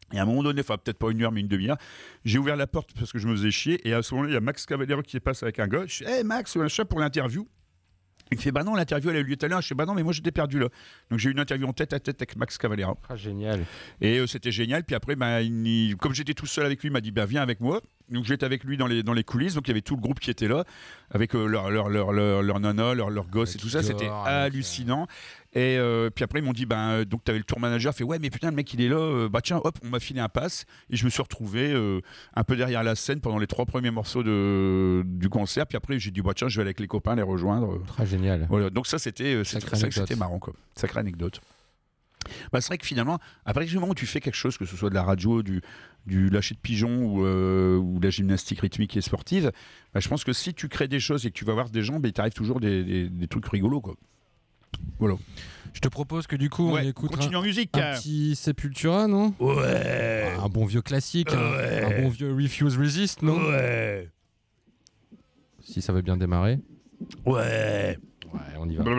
Et à un moment donné, enfin peut-être pas une heure, mais une demi-heure, j'ai ouvert la porte parce que je me faisais chier. Et à ce moment-là, il y a Max Cavalero qui passe avec un gars. Je dis, hey Max, un chat pour l'interview. Il me fait, bah non, l'interview elle a eu lieu tout à l'heure. Je dis, bah non, mais moi j'étais perdu là. Donc j'ai eu une interview en tête à tête avec Max Cavalero. Ah, génial. Et euh, c'était génial. Puis après, bah, il, comme j'étais tout seul avec lui, il m'a dit, bah viens avec moi. Donc j'étais avec lui dans les, dans les coulisses. Donc il y avait tout le groupe qui était là, avec euh, leur, leur, leur, leur, leur nana, leur, leur gosse et tout ça. C'était hallucinant. Et euh, puis après, ils m'ont dit, bah, donc tu avais le tour manager, fait ouais, mais putain, le mec il est là. Euh, bah tiens, hop, on m'a filé un pass. Et je me suis retrouvé euh, un peu derrière la scène pendant les trois premiers morceaux de, du concert. Puis après, j'ai dit, bah tiens, je vais aller avec les copains les rejoindre. Très génial. Voilà. Donc ça, c'était, c'était, ça, c'était marrant, quoi. Sacrée anecdote. Bah, c'est vrai que finalement, à partir du moment où tu fais quelque chose, que ce soit de la radio, du, du lâcher de pigeon ou, euh, ou de la gymnastique rythmique et sportive, bah, je pense que si tu crées des choses et que tu vas voir des gens, bah, il t'arrive toujours des, des, des trucs rigolos, quoi. Voilà. Je te propose que du coup, ouais, on écoute continue un, en musique, un petit Sepultura, non? Ouais. Un bon vieux classique, ouais. un, un bon vieux Refuse Resist, non? Ouais. Si ça veut bien démarrer. Ouais. Ouais, on y va.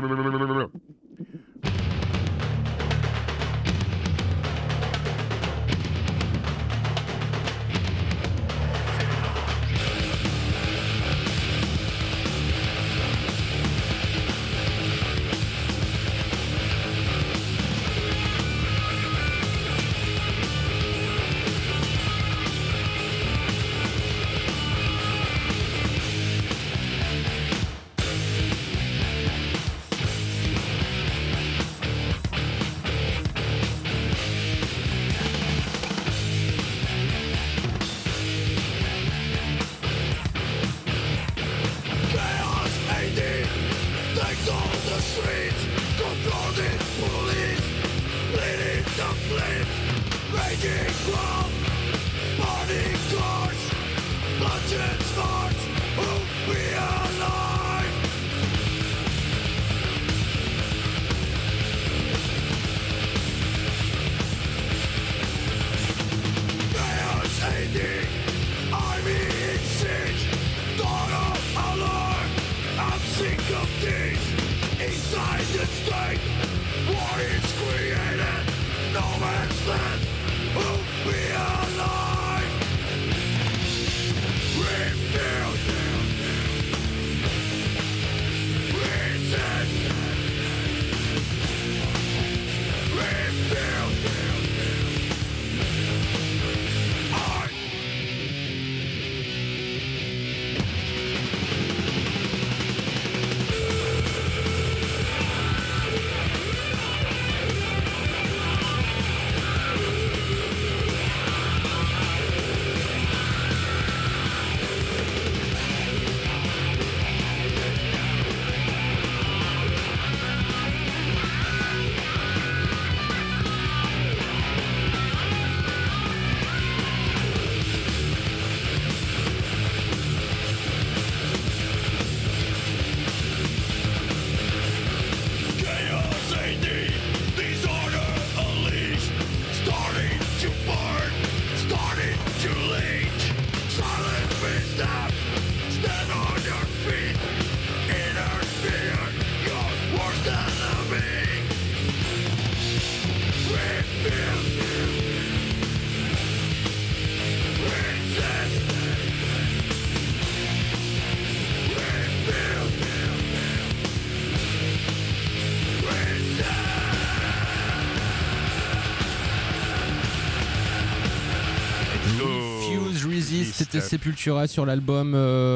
C'était Sepultura sur l'album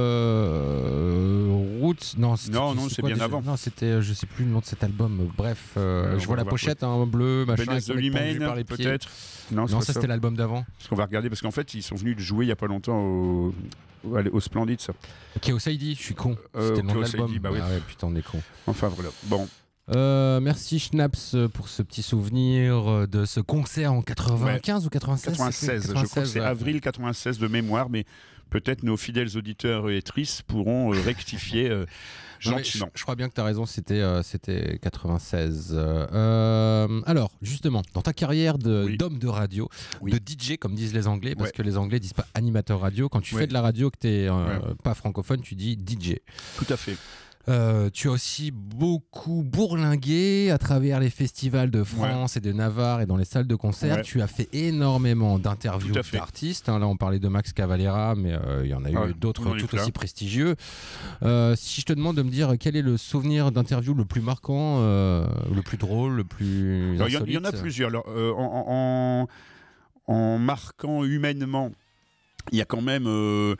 euh, Roots. Non, non, non c'est bien déjà avant. Non, c'était, je sais plus le nom de cet album. Bref, euh, ouais, je vois la pochette, hein, bleu, machin. Beneath the Remain, peut-être. Non, non ça, ça c'était l'album d'avant. Parce qu'on va regarder, parce qu'en fait, ils sont venus jouer il y a pas longtemps au, au, au Splendid, ça. Chaos-I D, je suis con. Euh, c'était le nom de l'album. Bah oui. Ah ouais, putain, on est con. Enfin, voilà. Bon. Euh, merci Schnaps pour ce petit souvenir de ce concert en quatre-vingt-quinze ouais. ou quatre-vingt-seize quatre-vingt-seize, je crois que c'est ouais. avril quatre-vingt-seize de mémoire, mais peut-être nos fidèles auditeurs et auditrices pourront euh, rectifier euh, gentiment. Non, je, je crois bien que tu as raison, c'était, euh, c'était quatre-vingt-seize. Euh, alors, justement, dans ta carrière de, oui. d'homme de radio, oui. de D J, comme disent les Anglais, parce ouais. que les Anglais disent pas animateur radio, quand tu ouais. fais de la radio, que tu n'es euh, ouais. pas francophone, tu dis D J. Tout à fait. Euh, tu as aussi beaucoup bourlingué à travers les festivals de France ouais. et de Navarre et dans les salles de concert. Ouais. Tu as fait énormément d'interviews d'artistes. Hein, là, on parlait de Max Cavalera, mais euh, il y en a ah, eu d'autres tout aussi prestigieux. Euh, si je te demande de me dire quel est le souvenir d'interview le plus marquant, euh, le plus drôle, le plus Alors, insolite. Il y en a plusieurs. Alors, euh, en, en, en marquant humainement, il y a quand même... Euh,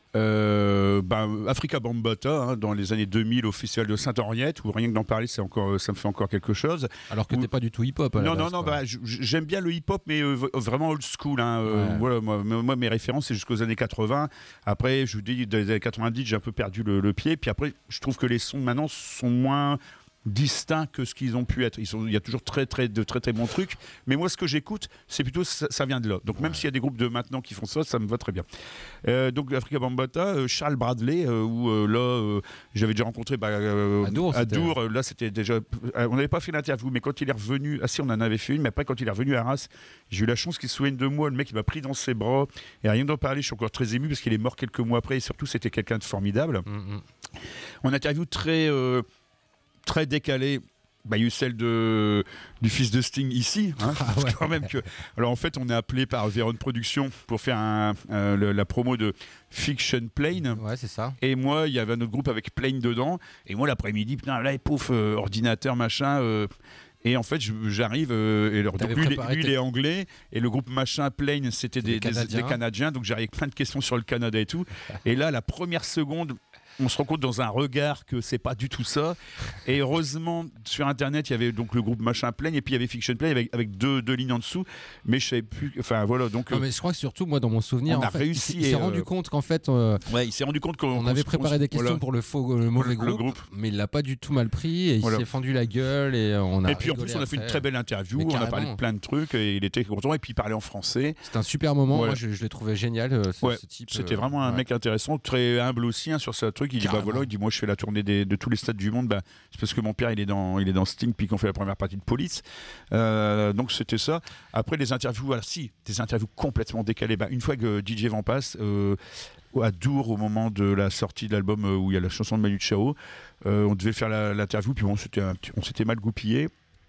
Euh, bah, Afrika Bambaataa hein, dans les années deux mille au festival de Sainte-Henriette où rien que d'en parler c'est encore, ça me fait encore quelque chose alors que où... t'es pas du tout hip-hop non base, non non bah, j'aime bien le hip-hop mais euh, vraiment old school hein, euh, ouais. voilà, moi, moi mes références c'est jusqu'aux années quatre-vingts après je vous dis dans les années quatre-vingt-dix j'ai un peu perdu le, le pied puis après je trouve que les sons maintenant sont moins distincts que ce qu'ils ont pu être. Ils sont, il y a toujours très, très, de très très bons trucs, mais moi ce que j'écoute, c'est plutôt ça, ça vient de là. Donc ouais. même s'il y a des groupes de maintenant qui font ça, ça me va très bien. Euh, donc Afrika Bambaataa, euh, Charles Bradley, euh, où euh, là euh, j'avais déjà rencontré bah, euh, à Dour, à Dour euh, là c'était déjà, euh, on n'avait pas fait l'interview, mais quand il est revenu, ah si on en avait fait une, mais après quand il est revenu à Arras, j'ai eu la chance qu'il se souvienne de moi. Le mec il m'a pris dans ses bras et rien d'en parler, je suis encore très ému parce qu'il est mort quelques mois après et surtout c'était quelqu'un de formidable. Mm-hmm. On interview très euh, très décalé. Bah, il y a eu celle de, du fils de Sting ici. Hein, ah ouais. Quand même que, alors en fait, on est appelé par Véron Productions pour faire un, euh, le, la promo de Fiction Plane. Ouais, c'est ça. Et moi, il y avait un autre groupe avec Plane dedans. Et moi, l'après-midi, putain, là, pouf, euh, ordinateur, machin. Euh, et en fait, je, j'arrive. Euh, et leur, donc, lui, lui tes... il est anglais. Et le groupe machin Plane, c'était des, des, Canadiens. des, des Canadiens. Donc j'arrive avec plein de questions sur le Canada et tout. Et là, la première seconde. On se rend compte dans un regard que c'est pas du tout ça. Et heureusement, sur Internet, il y avait donc le groupe Machin Plane et puis il y avait Fiction Plane avec, avec deux, deux lignes en dessous. Mais je savais plus. Enfin voilà. Donc, non, mais je crois que surtout, moi, dans mon souvenir, on en a fait, réussi. Il, il s'est rendu euh, compte qu'en fait. Euh, ouais, il s'est rendu compte qu'on on avait préparé des questions voilà. pour le faux, le mauvais le, groupe, le groupe, mais il l'a pas du tout mal pris et il voilà. s'est fendu la gueule et on a. Et puis en plus, on a fait une très belle interview. On a parlé de plein de trucs et il était content. Et puis il parlait en français. C'était un super moment. Moi, je, je l'ai trouvé génial. Ce, ouais, ce type. C'était vraiment un mec intéressant, très humble aussi sur ce truc. Il dit bah voilà, il dit moi je fais la tournée des, de tous les stades du monde, bah, c'est parce que mon père il est dans, il est dans Sting puis qu'on fait la première partie de Police. Euh, donc c'était ça. Après les interviews, voilà, si, des interviews complètement décalées. Bah, une fois que D J Van Pass, euh, à Dour, au moment de la sortie de l'album euh, où il y a la chanson de Manu Chao, euh, on devait faire la, l'interview, puis bon, c'était un, on s'était mal goupillé.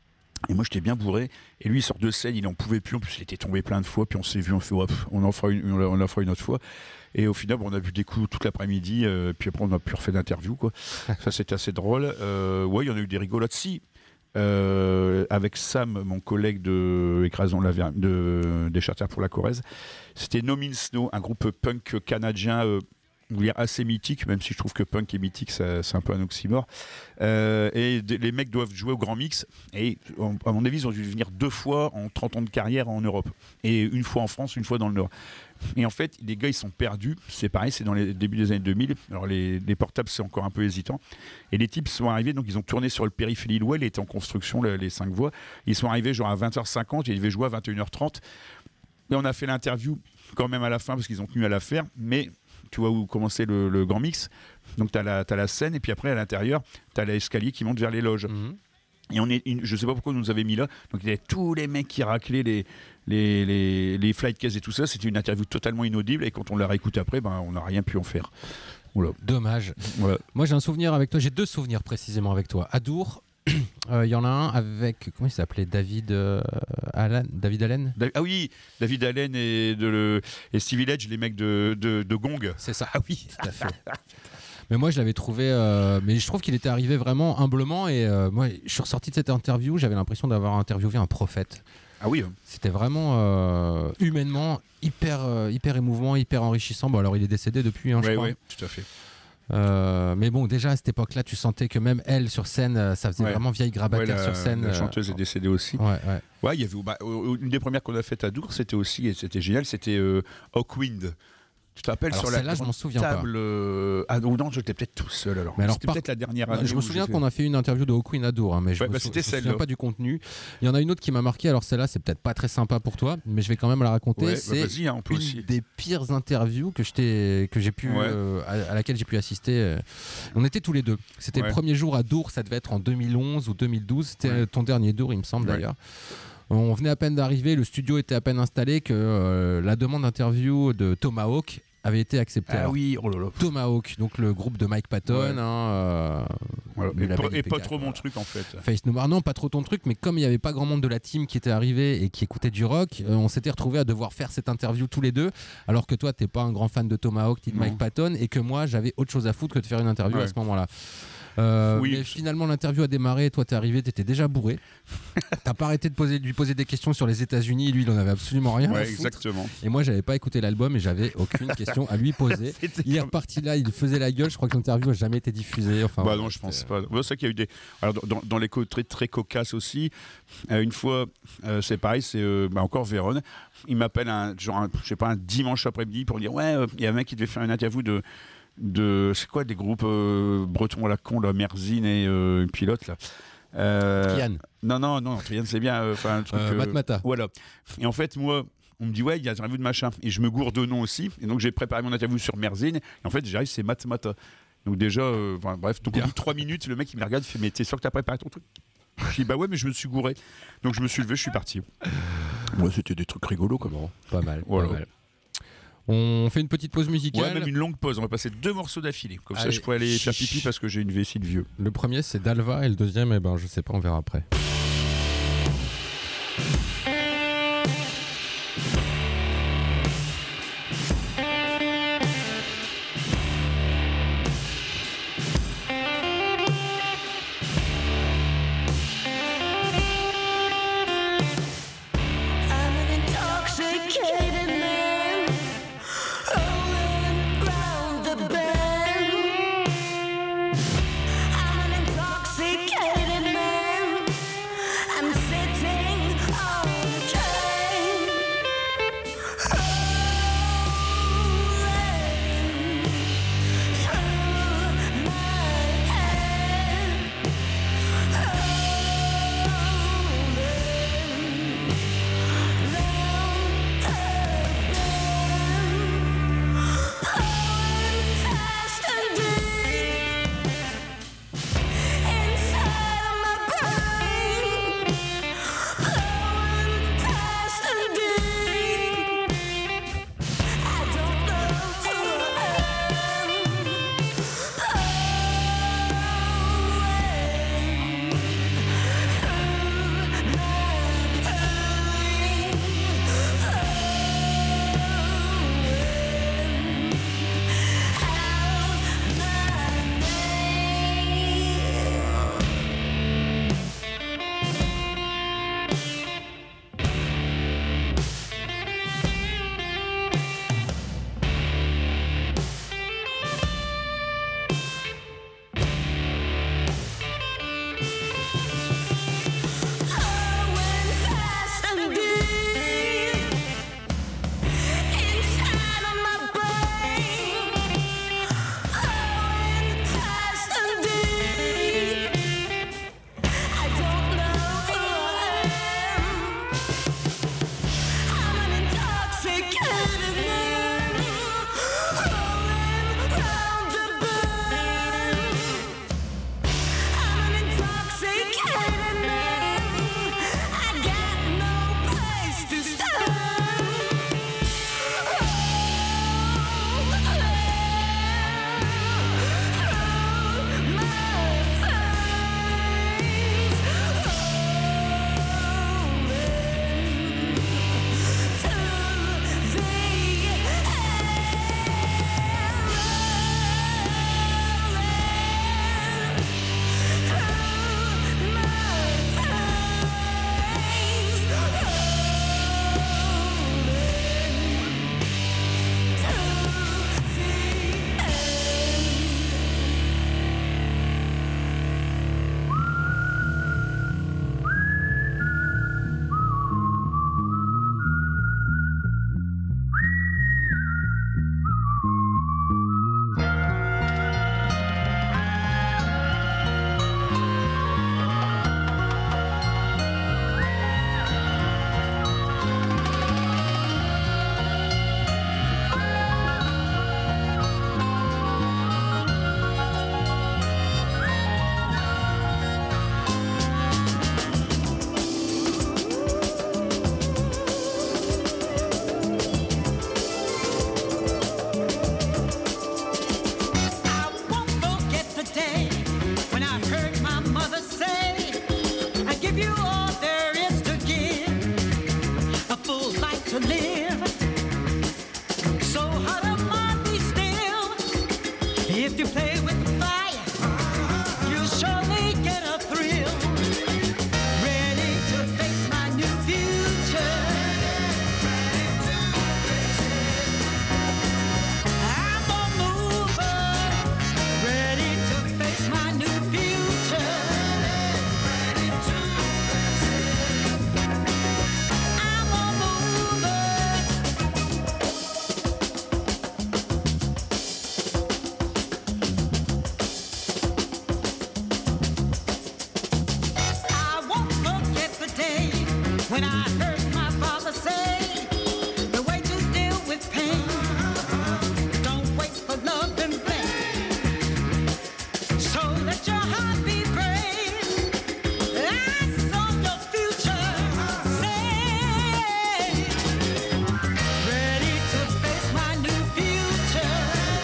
Et moi j'étais bien bourré et lui il sort de scène, il en pouvait plus, en plus il était tombé plein de fois, puis on s'est vu, on fait oh, on en fera une, on en fera une autre fois. Et au final, bon, on a vu des coups toute l'après-midi, euh, puis après on a pu refaire d'interview quoi. Ça c'était assez drôle. Euh, ouais, il y en a eu des rigolotes. Si, euh, avec Sam, mon collègue de Écrasons la Ver- de des Charters pour la Corrèze, c'était No Means No, un groupe punk canadien. Euh, assez mythique, même si je trouve que punk et mythique ça, c'est un peu un oxymore. Euh, et d- les mecs doivent jouer au Grand Mix et à mon avis ils ont dû venir deux fois en trente ans de carrière en Europe et une fois en France, une fois dans le Nord. Et en fait les gars ils sont perdus, c'est pareil, c'est dans les débuts des années deux mille. Alors les, les portables c'est encore un peu hésitant et les types sont arrivés, donc ils ont tourné sur le périph' Lillois, il était en construction le, les cinq voies, ils sont arrivés genre à vingt heures cinquante et ils devaient jouer à vingt et une heures trente et on a fait l'interview quand même à la fin parce qu'ils ont tenu à la faire, mais tu vois où commençait le, le Grand Mix. Donc tu as la, t'as la scène et puis après à l'intérieur, tu as l'escalier qui monte vers les loges. Mmh. Et on est, je sais pas pourquoi on nous avait mis là. Donc il y avait tous les mecs qui raclaient les, les, les, les flight cases et tout ça. C'était une interview totalement inaudible et quand on l'a réécouté après, ben, on n'a rien pu en faire. Oula. Dommage. Voilà. Moi j'ai un souvenir avec toi, j'ai deux souvenirs précisément avec toi. À Dour, il euh, y en a un avec, comment il s'appelait, David euh, Allen, David Allen da- Ah oui, David Allen et, de le, et Stevie Ledge, les mecs de, de, de Gong. C'est ça, ah oui, tout à fait. Mais moi je l'avais trouvé, euh, mais je trouve qu'il était arrivé vraiment humblement et euh, moi je suis ressorti de cette interview, j'avais l'impression d'avoir interviewé un prophète. Ah oui. C'était vraiment euh, humainement hyper, euh, hyper émouvant, hyper enrichissant. Bon alors il est décédé depuis, hein, ouais, je crois. Oui, tout à fait. Euh, mais bon, déjà à cette époque-là, tu sentais que même elle sur scène, ça faisait ouais. vraiment vieille grabataire ouais, la, sur scène. La chanteuse euh... est décédée aussi. Ouais, ouais. Ouais, il y avait bah, une des premières qu'on a faites à Dour, c'était aussi, et c'était génial, c'était euh, Hawkwind. Tu te rappelles alors sur la je m'en souviens table euh... ah non, j'étais peut-être tout seul alors. Mais alors c'était par... peut-être la dernière année. Je me souviens qu'on a fait une interview de Hawkwind à Dour, hein, mais je ouais, me, bah, sou... c'était je me souviens là. pas du contenu. Il y en a une autre qui m'a marqué. Alors celle-là, c'est peut-être pas très sympa pour toi, mais je vais quand même la raconter. Ouais, c'est bah, hein, une aussi. des pires interviews que je t'ai, que j'ai pu, ouais. euh, à, à laquelle j'ai pu assister. On était tous les deux. C'était ouais. le premier jour à Dour. Ça devait être en deux mille onze ou deux mille douze. C'était ouais. ton dernier Dour, il me semble ouais. d'ailleurs. On venait à peine d'arriver, le studio était à peine installé que euh, la demande d'interview de Tomahawk avait été accepté. Ah Alors, oui, oh là là. Tomahawk, donc le groupe de Mike Patton. Ouais. Hein, euh, Voilà. le Et, label pas, et pas I P K, trop mon voilà. truc en fait. Face No More, non, pas trop ton truc, mais comme il n'y avait pas grand monde de la team qui était arrivé et qui écoutait du rock, euh, on s'était retrouvés à devoir faire cette interview tous les deux, alors que toi, t'es pas un grand fan de Tomahawk ni de Non. Mike Patton, et que moi, j'avais autre chose à foutre que de faire une interview Ouais. à ce moment-là. Euh, Oui. Mais finalement, l'interview a démarré. Toi, t'es arrivé, t'étais déjà bourré. T'as pas arrêté de, poser, de lui poser des questions sur les États-Unis. Lui, il en avait absolument rien à Ouais, foutre. exactement. Et moi, j'avais pas écouté l'album et j'avais aucune question à lui poser. C'était Il est comme- reparti là, il faisait la gueule. Je crois que l'interview a jamais été diffusée. Enfin, Bah voilà, non, je pense c'était- pas. Ouais, c'est vrai qu'il y a eu des. Alors dans, dans les côtés très cocasses aussi, euh, une fois, euh, c'est pareil, c'est euh, bah, encore Véron. Il m'appelle un genre, un, je sais pas, un dimanche après-midi pour dire ouais, euh, il y a un mec qui devait faire une interview de de c'est quoi des groupes euh, bretons à la con, là, Merzine et euh, Pilote là. Euh, Kian, non non non, Trian c'est bien. Enfin un truc. euh, euh, Matmata. Voilà. Et en fait moi. On me dit ouais il y a une interview de machin et je me gourde de nom aussi et donc j'ai préparé mon interview sur Merzine et en fait j'arrive c'est Matmata donc déjà euh, enfin, bref donc au Bien. bout de trois minutes le mec il me regarde il fait mais t'es sûr que t'as préparé ton truc je dis bah ouais mais je me suis gouré donc je me suis levé je suis parti ouais c'était des trucs rigolos comme Bon, pas mal, Voilà. pas mal. On fait une petite pause musicale. ouais même une longue pause on va passer deux morceaux d'affilée comme ça Allez. je pourrais aller faire pipi parce que j'ai une vessie de vieux. Le premier c'est Dalva et le deuxième, eh ben, je sais pas, on verra après. I'm an intoxicated man, rolling round the bend. I'm an intoxicated man, If you play with the fire, you'll surely get a thrill. Ready to face my new future. I'm a mover, ready to face my new future. I'm a mover. I won't forget the day when I heard my father say, the way to deal with pain, don't wait for love and blame. So let your heart be brave. I saw your future. Say, ready to face my new future.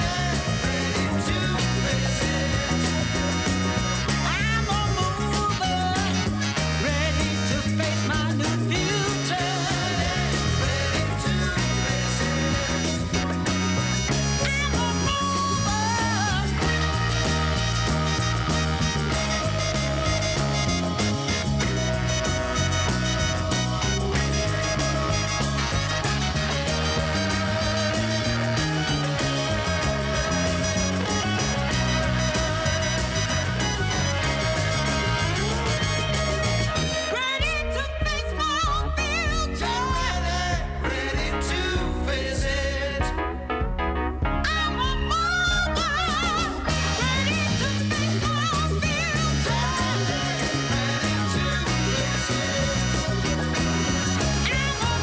I'm a mover, ready to face my new future. I'm a mover. Ready to face my own future. Ready to face it. I'm a mover. Ready to face my own future. Ready to face it. I'm a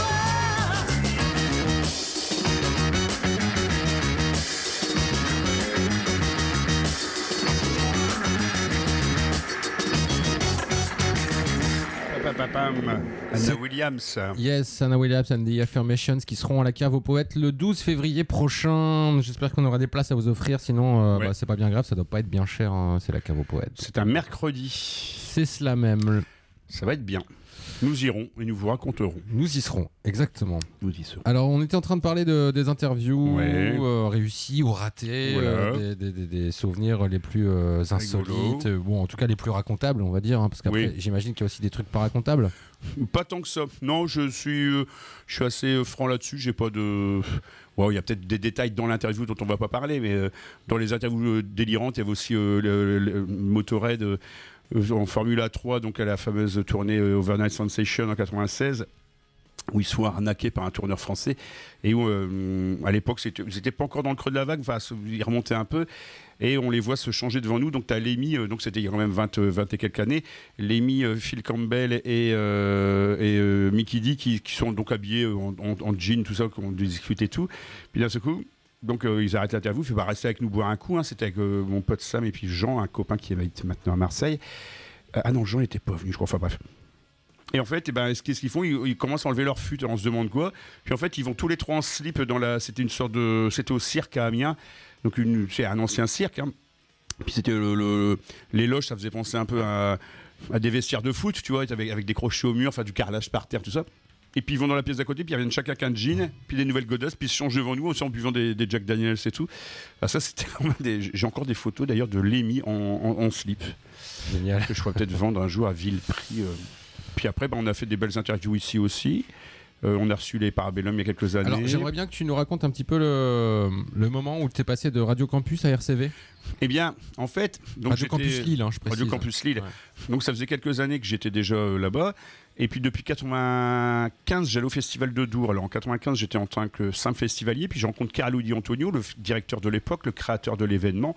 Papapam. Anna Williams. Yes, Anna Williams and the Affirmations qui seront à la cave aux poètes le douze février prochain. J'espère qu'on aura des places à vous offrir, sinon euh, Ouais. bah, c'est pas bien grave, ça doit pas être bien cher, hein, c'est la cave aux poètes. C'est un mercredi. C'est cela même. Ça va être bien. Nous irons et nous vous raconterons. Nous y serons, exactement. Nous y serons. Alors, on était en train de parler de, des interviews Ouais. euh, réussies ou ratées, Voilà. euh, des, des- des- des souvenirs les plus euh, insolites, Rigolo. euh, bon, en tout cas les plus racontables, on va dire, hein, parce qu'après, Oui. j'imagine qu'il y a aussi des trucs pas racontables. Pas tant que ça. Non, je suis, euh, je suis assez euh, franc là-dessus. J'ai pas de. Bon, il y a peut-être des détails dans l'interview dont on va pas parler, mais euh, dans les interviews euh, délirantes, il y avait aussi euh, le, le- le Motorhead euh, en Formule trois, donc à la fameuse tournée euh, Overnight Sensation en quatre-vingt-seize. Où ils sont arnaqués par un tourneur français et où euh, à l'époque c'était, ils n'étaient pas encore dans le creux de la vague, enfin ils remontaient un peu et on les voit se changer devant nous. Donc tu as Lemmy, euh, donc c'était il y a quand même vingt, vingt et quelques années, Lemmy, euh, Phil Campbell et, euh, et euh, Mickey D qui, qui sont donc habillés en, en, en jean, tout ça, qu'on discute et tout. Puis d'un seul coup, donc euh, ils arrêtent l'interview, ils font bah, rester avec nous boire un coup. Hein. C'était avec euh, mon pote Sam et puis Jean, un copain qui est maintenant à Marseille. Euh, ah non, Jean n'était pas venu, je crois. Enfin bref. Et en fait, eh ben, qu'est-ce qu'ils font ils, ils commencent à enlever leur fut, on se demande quoi. Puis en fait, ils vont tous les trois en slip dans la. C'était une sorte de. C'était au cirque à Amiens, donc une, c'est un ancien cirque. Hein. Puis c'était le, le- les loges, ça faisait penser un peu à, à des vestiaires de foot, tu vois, avec, avec des crochets au mur, enfin du carrelage par terre, tout ça. Et puis ils vont dans la pièce d'à côté, puis ils reviennent chacun qu'un jean, puis des nouvelles godasses, puis ils se changent devant nous aussi en buvant des, des Jack Daniels et tout. Ah, ça, c'était quand même des. J'ai encore des photos d'ailleurs de Lemmy en, en, en slip, Génial. que je pourrais peut-être vendre un jour à vil prix. euh. Puis après, bah, on a fait des belles interviews ici aussi. Euh, on a reçu les Parabellum il y a quelques années. Alors, j'aimerais bien que tu nous racontes un petit peu le, le moment où tu es passé de Radio Campus à R C V. Eh bien, en fait, donc Radio j'étais- Campus Lille, hein, je précise. Radio Campus Lille. Ouais. Donc ça faisait quelques années que j'étais déjà euh, là-bas. Et puis depuis quatre-vingt-quinze, j'allais au Festival de Dour. Alors en quatre-vingt-quinze, j'étais en tant que simple festivalier. Puis je rencontre Carlo Di Antonio, le f- directeur de l'époque, le créateur de l'événement.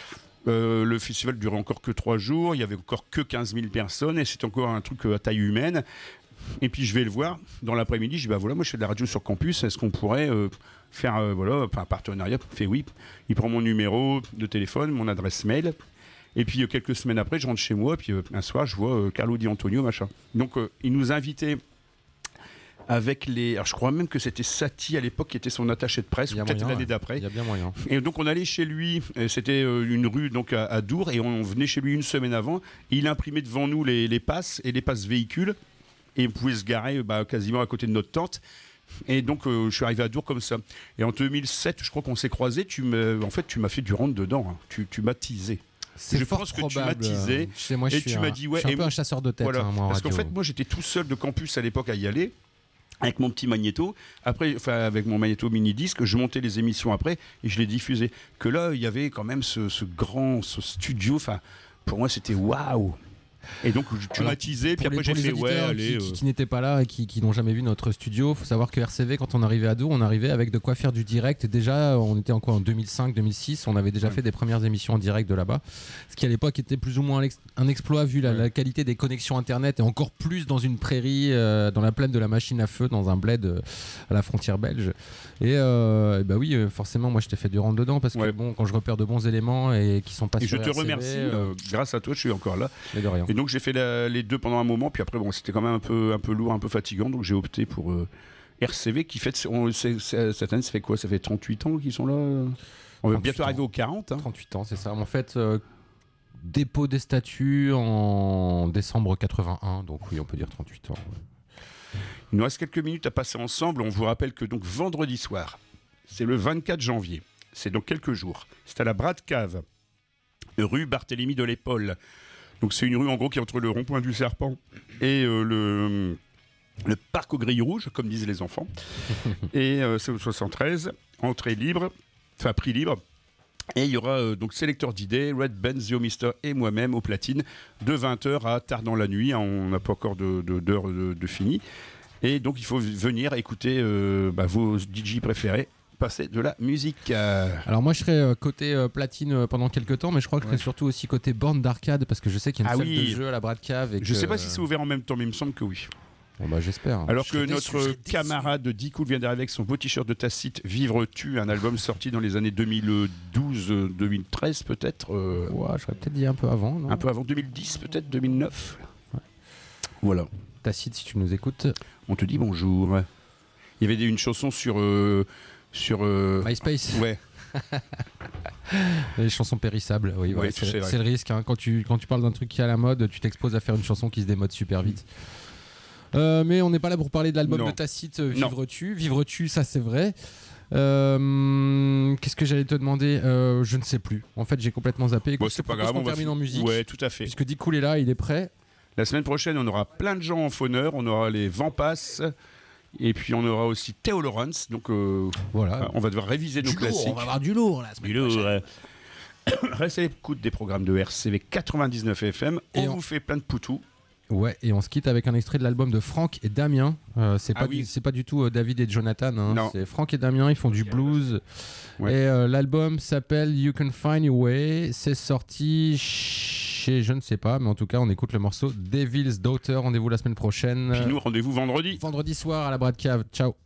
Euh, le festival durait encore que trois jours. Il y avait encore que quinze mille personnes. Et c'était encore un truc euh, à taille humaine. Et puis je vais le voir dans l'après-midi. Je dis bah voilà, moi je fais de la radio sur campus. Est-ce qu'on pourrait euh, faire euh, voilà, un partenariat? Il fait oui. Il prend mon numéro de téléphone, mon adresse mail. Et puis euh, quelques semaines après, je rentre chez moi. Puis euh, un soir, je vois euh, Carlo Di Antonio, machin. Donc euh, il nous invitait avec les. Alors je crois même que c'était Satie à l'époque qui était son attaché de presse, Il y a ou peut-être moyen, l'année ouais. d'après. Il y a bien moyen. Et donc on allait chez lui, et c'était euh, une rue donc à, à Dour, et on venait chez lui une semaine avant. Et il imprimait devant nous les, les passes et les passes véhicules, et on pouvait se garer bah, quasiment à côté de notre tente. Et donc, euh, je suis arrivé à Dour comme ça. Et en deux mille sept, je crois qu'on s'est croisés. Tu me, en fait, tu m'as fait du rentre dedans. Hein. Tu, tu m'as teasé. C'est je fort pense probable. que tu m'as teasé. Je sais, moi, je et suis tu un, m'as dit, ouais, je suis un et peu moi- un chasseur de tête. Voilà. hein, moi, en Parce qu'en radio. fait, moi, j'étais tout seul de campus à l'époque à y aller. Avec mon petit magnéto, après, enfin avec mon magnéto mini disque, je montais les émissions après et je les diffusais. Que là, il y avait quand même ce, ce grand, ce studio. Enfin, pour moi, c'était waouh. Et donc, tu Alors, m'as teasé, puis Pour les- après j'ai pour les fait ouais, auditeurs allez. qui, euh, qui- qui n'étaient pas là et qui, qui n'ont jamais vu notre studio, il faut savoir que R C V, quand on arrivait à Dour, on arrivait avec de quoi faire du direct. Déjà, on était en quoi, en deux mille cinq, deux mille six, on avait déjà Ouais. fait des premières émissions en direct de là-bas. Ce qui à l'époque était plus ou moins un, ex- un exploit vu la, Ouais. la qualité des connexions internet et encore plus dans une prairie, euh, dans la plaine de la machine à feu, dans un bled euh, à la frontière belge. Et, euh, et bah oui, euh, forcément, moi je t'ai fait du rentre dedans parce que Ouais. bon, quand je repère de bons éléments et qui sont pas Et je sur te R C V, remercie, euh, euh, grâce à toi, je suis encore là. mais de rien. Et donc j'ai fait la- les deux pendant un moment, puis après bon, c'était quand même un peu, un peu lourd, un peu fatigant, donc j'ai opté pour euh, R C V qui fait, on, c'est- c'est- cette année, ça fait quoi? Ça fait trente-huit ans qu'ils sont là. On va trente-huit bientôt ans. arriver aux quarante. Hein. trente-huit ans, c'est ça. En fait, euh, dépôt des statuts en décembre quatre-vingt-un, donc oui, on peut dire trente-huit ans. Il nous reste quelques minutes à passer ensemble. On vous rappelle que donc vendredi soir, c'est le vingt-quatre janvier, c'est dans quelques jours. C'est à la Brad Cave, rue Barthélemy de l'Épaule. Donc c'est une rue en gros qui est entre le rond-point du Serpent et euh, le, le parc aux grilles rouges, comme disent les enfants. Et euh, c'est au soixante-treize, entrée libre, enfin prix libre. Et il y aura euh, donc sélecteur d'idées, Red Ben, Zio Mister et moi-même au platine, de vingt heures à tard dans la nuit. Hein, on n'a pas encore de, de, d'heure de, de fini. Et donc il faut venir écouter euh, bah, vos D J préférés passer de la musique. euh. Alors moi, je serai euh, côté euh, platine euh, pendant quelques temps, mais je crois que je serai Ouais. surtout aussi côté borne d'arcade, parce que je sais qu'il y a une Ah salle oui. de jeu à la Brad Cave. Et Je que- sais pas si c'est ouvert en même temps, mais il me semble que oui. Bon bah j'espère. Alors Je que serais déçu, notre je serais déçu. camarade Dicool vient d'arriver avec son beau t-shirt de Tacite, Vivre-tu, un album sorti dans les années deux mille douze deux mille treize peut-être, euh, Ouais, j'aurais peut-être dit un peu avant, non un peu avant deux mille dix peut-être, deux mille neuf. Voilà, Tacite, si tu nous écoutes. on te dit bonjour. Il y avait des- une chanson sur... euh, sur euh, MySpace, ouais, les chansons périssables. Oui, ouais, Oui, c'est c'est vrai. c'est le risque. hein. Quand, tu, quand tu parles d'un truc qui est à la mode, tu t'exposes à faire une chanson qui se démode super vite. Euh, mais on n'est pas là pour parler de l'album Non. de Tacite, euh, Non. Vivre-tu. Vivre-tu, ça c'est vrai. Euh, Qu'est-ce que j'allais te demander Euh, Je ne sais plus. En fait, j'ai complètement zappé. bon, Écoute, c'est je pas propose grave, qu'on on va termine fi- en musique. Ouais, tout à fait. Puisque Dicool est là, il est prêt. La semaine prochaine, on aura plein de gens en fauneur, on aura les Vampas, et puis on aura aussi Theo Lawrence, donc euh, Voilà. on va devoir réviser nos Du lourd, classiques. on va avoir du lourd la semaine Du lourd, prochaine. ouais. Restez à l'écoute des programmes de R C V quatre-vingt-dix-neuf F M. On Et on- vous fait plein de poutous. Ouais, et on se quitte avec un extrait de l'album de Franck et Damien. Euh, c'est Ah pas, oui. du- c'est pas du tout euh, David et Jonathan. hein. Non. C'est Franck et Damien, ils font du blues. Ouais. Et euh, l'album s'appelle You Can Find Your Way. C'est sorti chez, je ne sais pas, mais en tout cas, on écoute le morceau Devil's Daughter. Rendez-vous la semaine prochaine. Puis nous, rendez-vous vendredi. Vendredi soir à la Brad Cave. Ciao.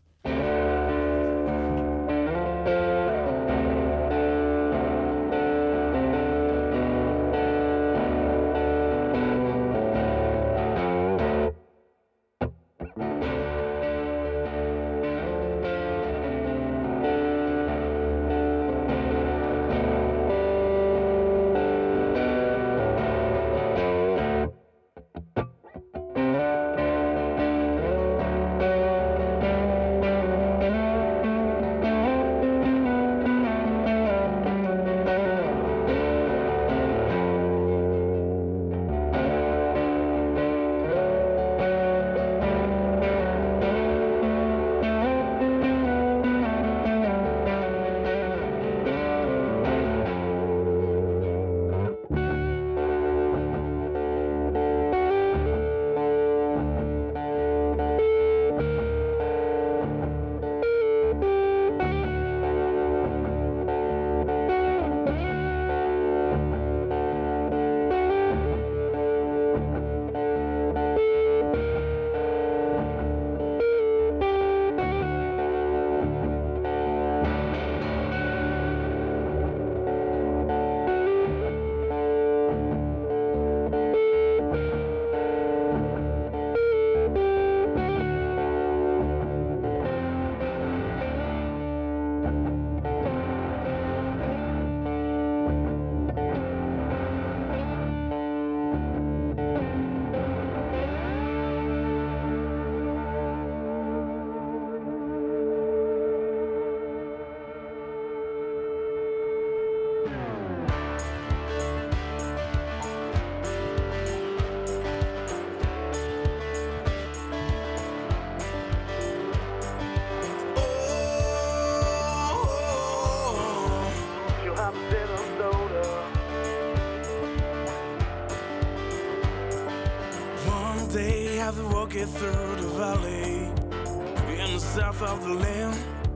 have to walk it through the valley in the south of the land.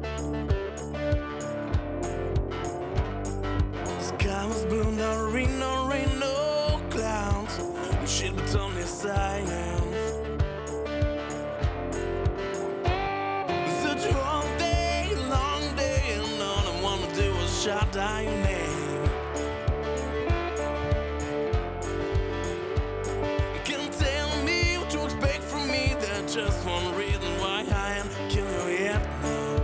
The sky was blue, no rain, no rain, no clouds, and shit but only silence. Such a long day, long day, and all I wanna do is shout out your name. Just one reason why I am killing you yet now.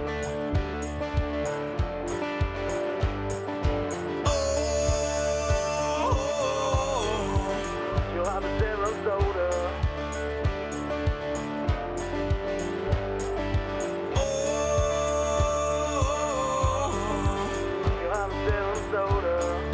Oh, you'll have a Sarasota. Oh, you'll have a Sarasota.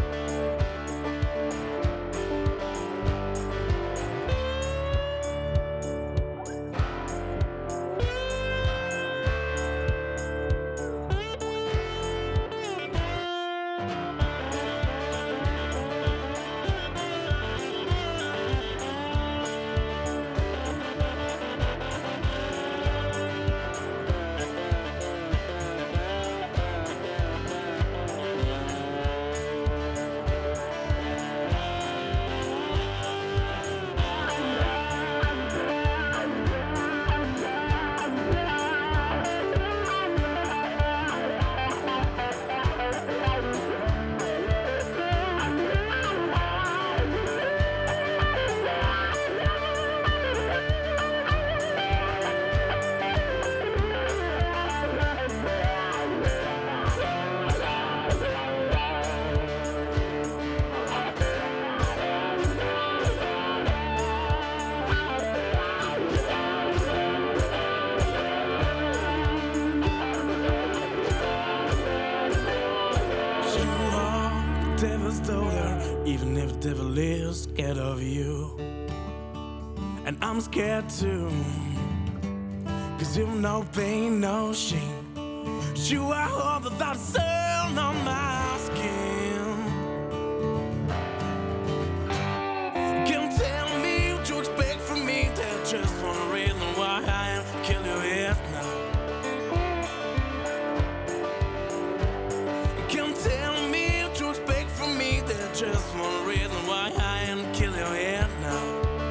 Even if the devil is scared of you, and I'm scared too, cause you've no pain, no shame. You are all without a soul on my skin. Can't tell me what you expect from me. There's just one reason why I am killing you here now. Can't tell me what you expect from me. There's just one reason why I am killing you here now.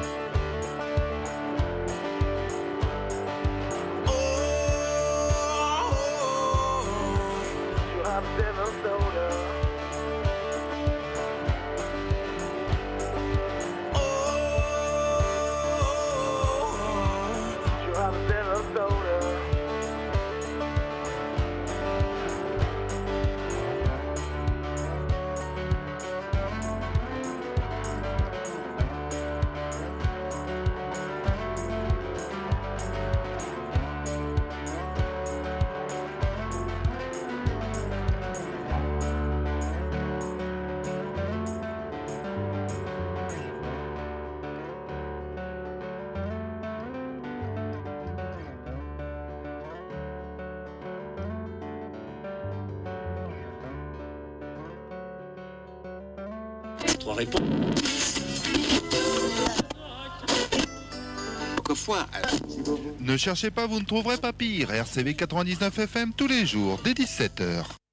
Trois réponses. Ne cherchez pas, vous ne trouverez pas pire. R C V quatre-vingt-dix-neuf F M tous les jours dès dix-sept heures.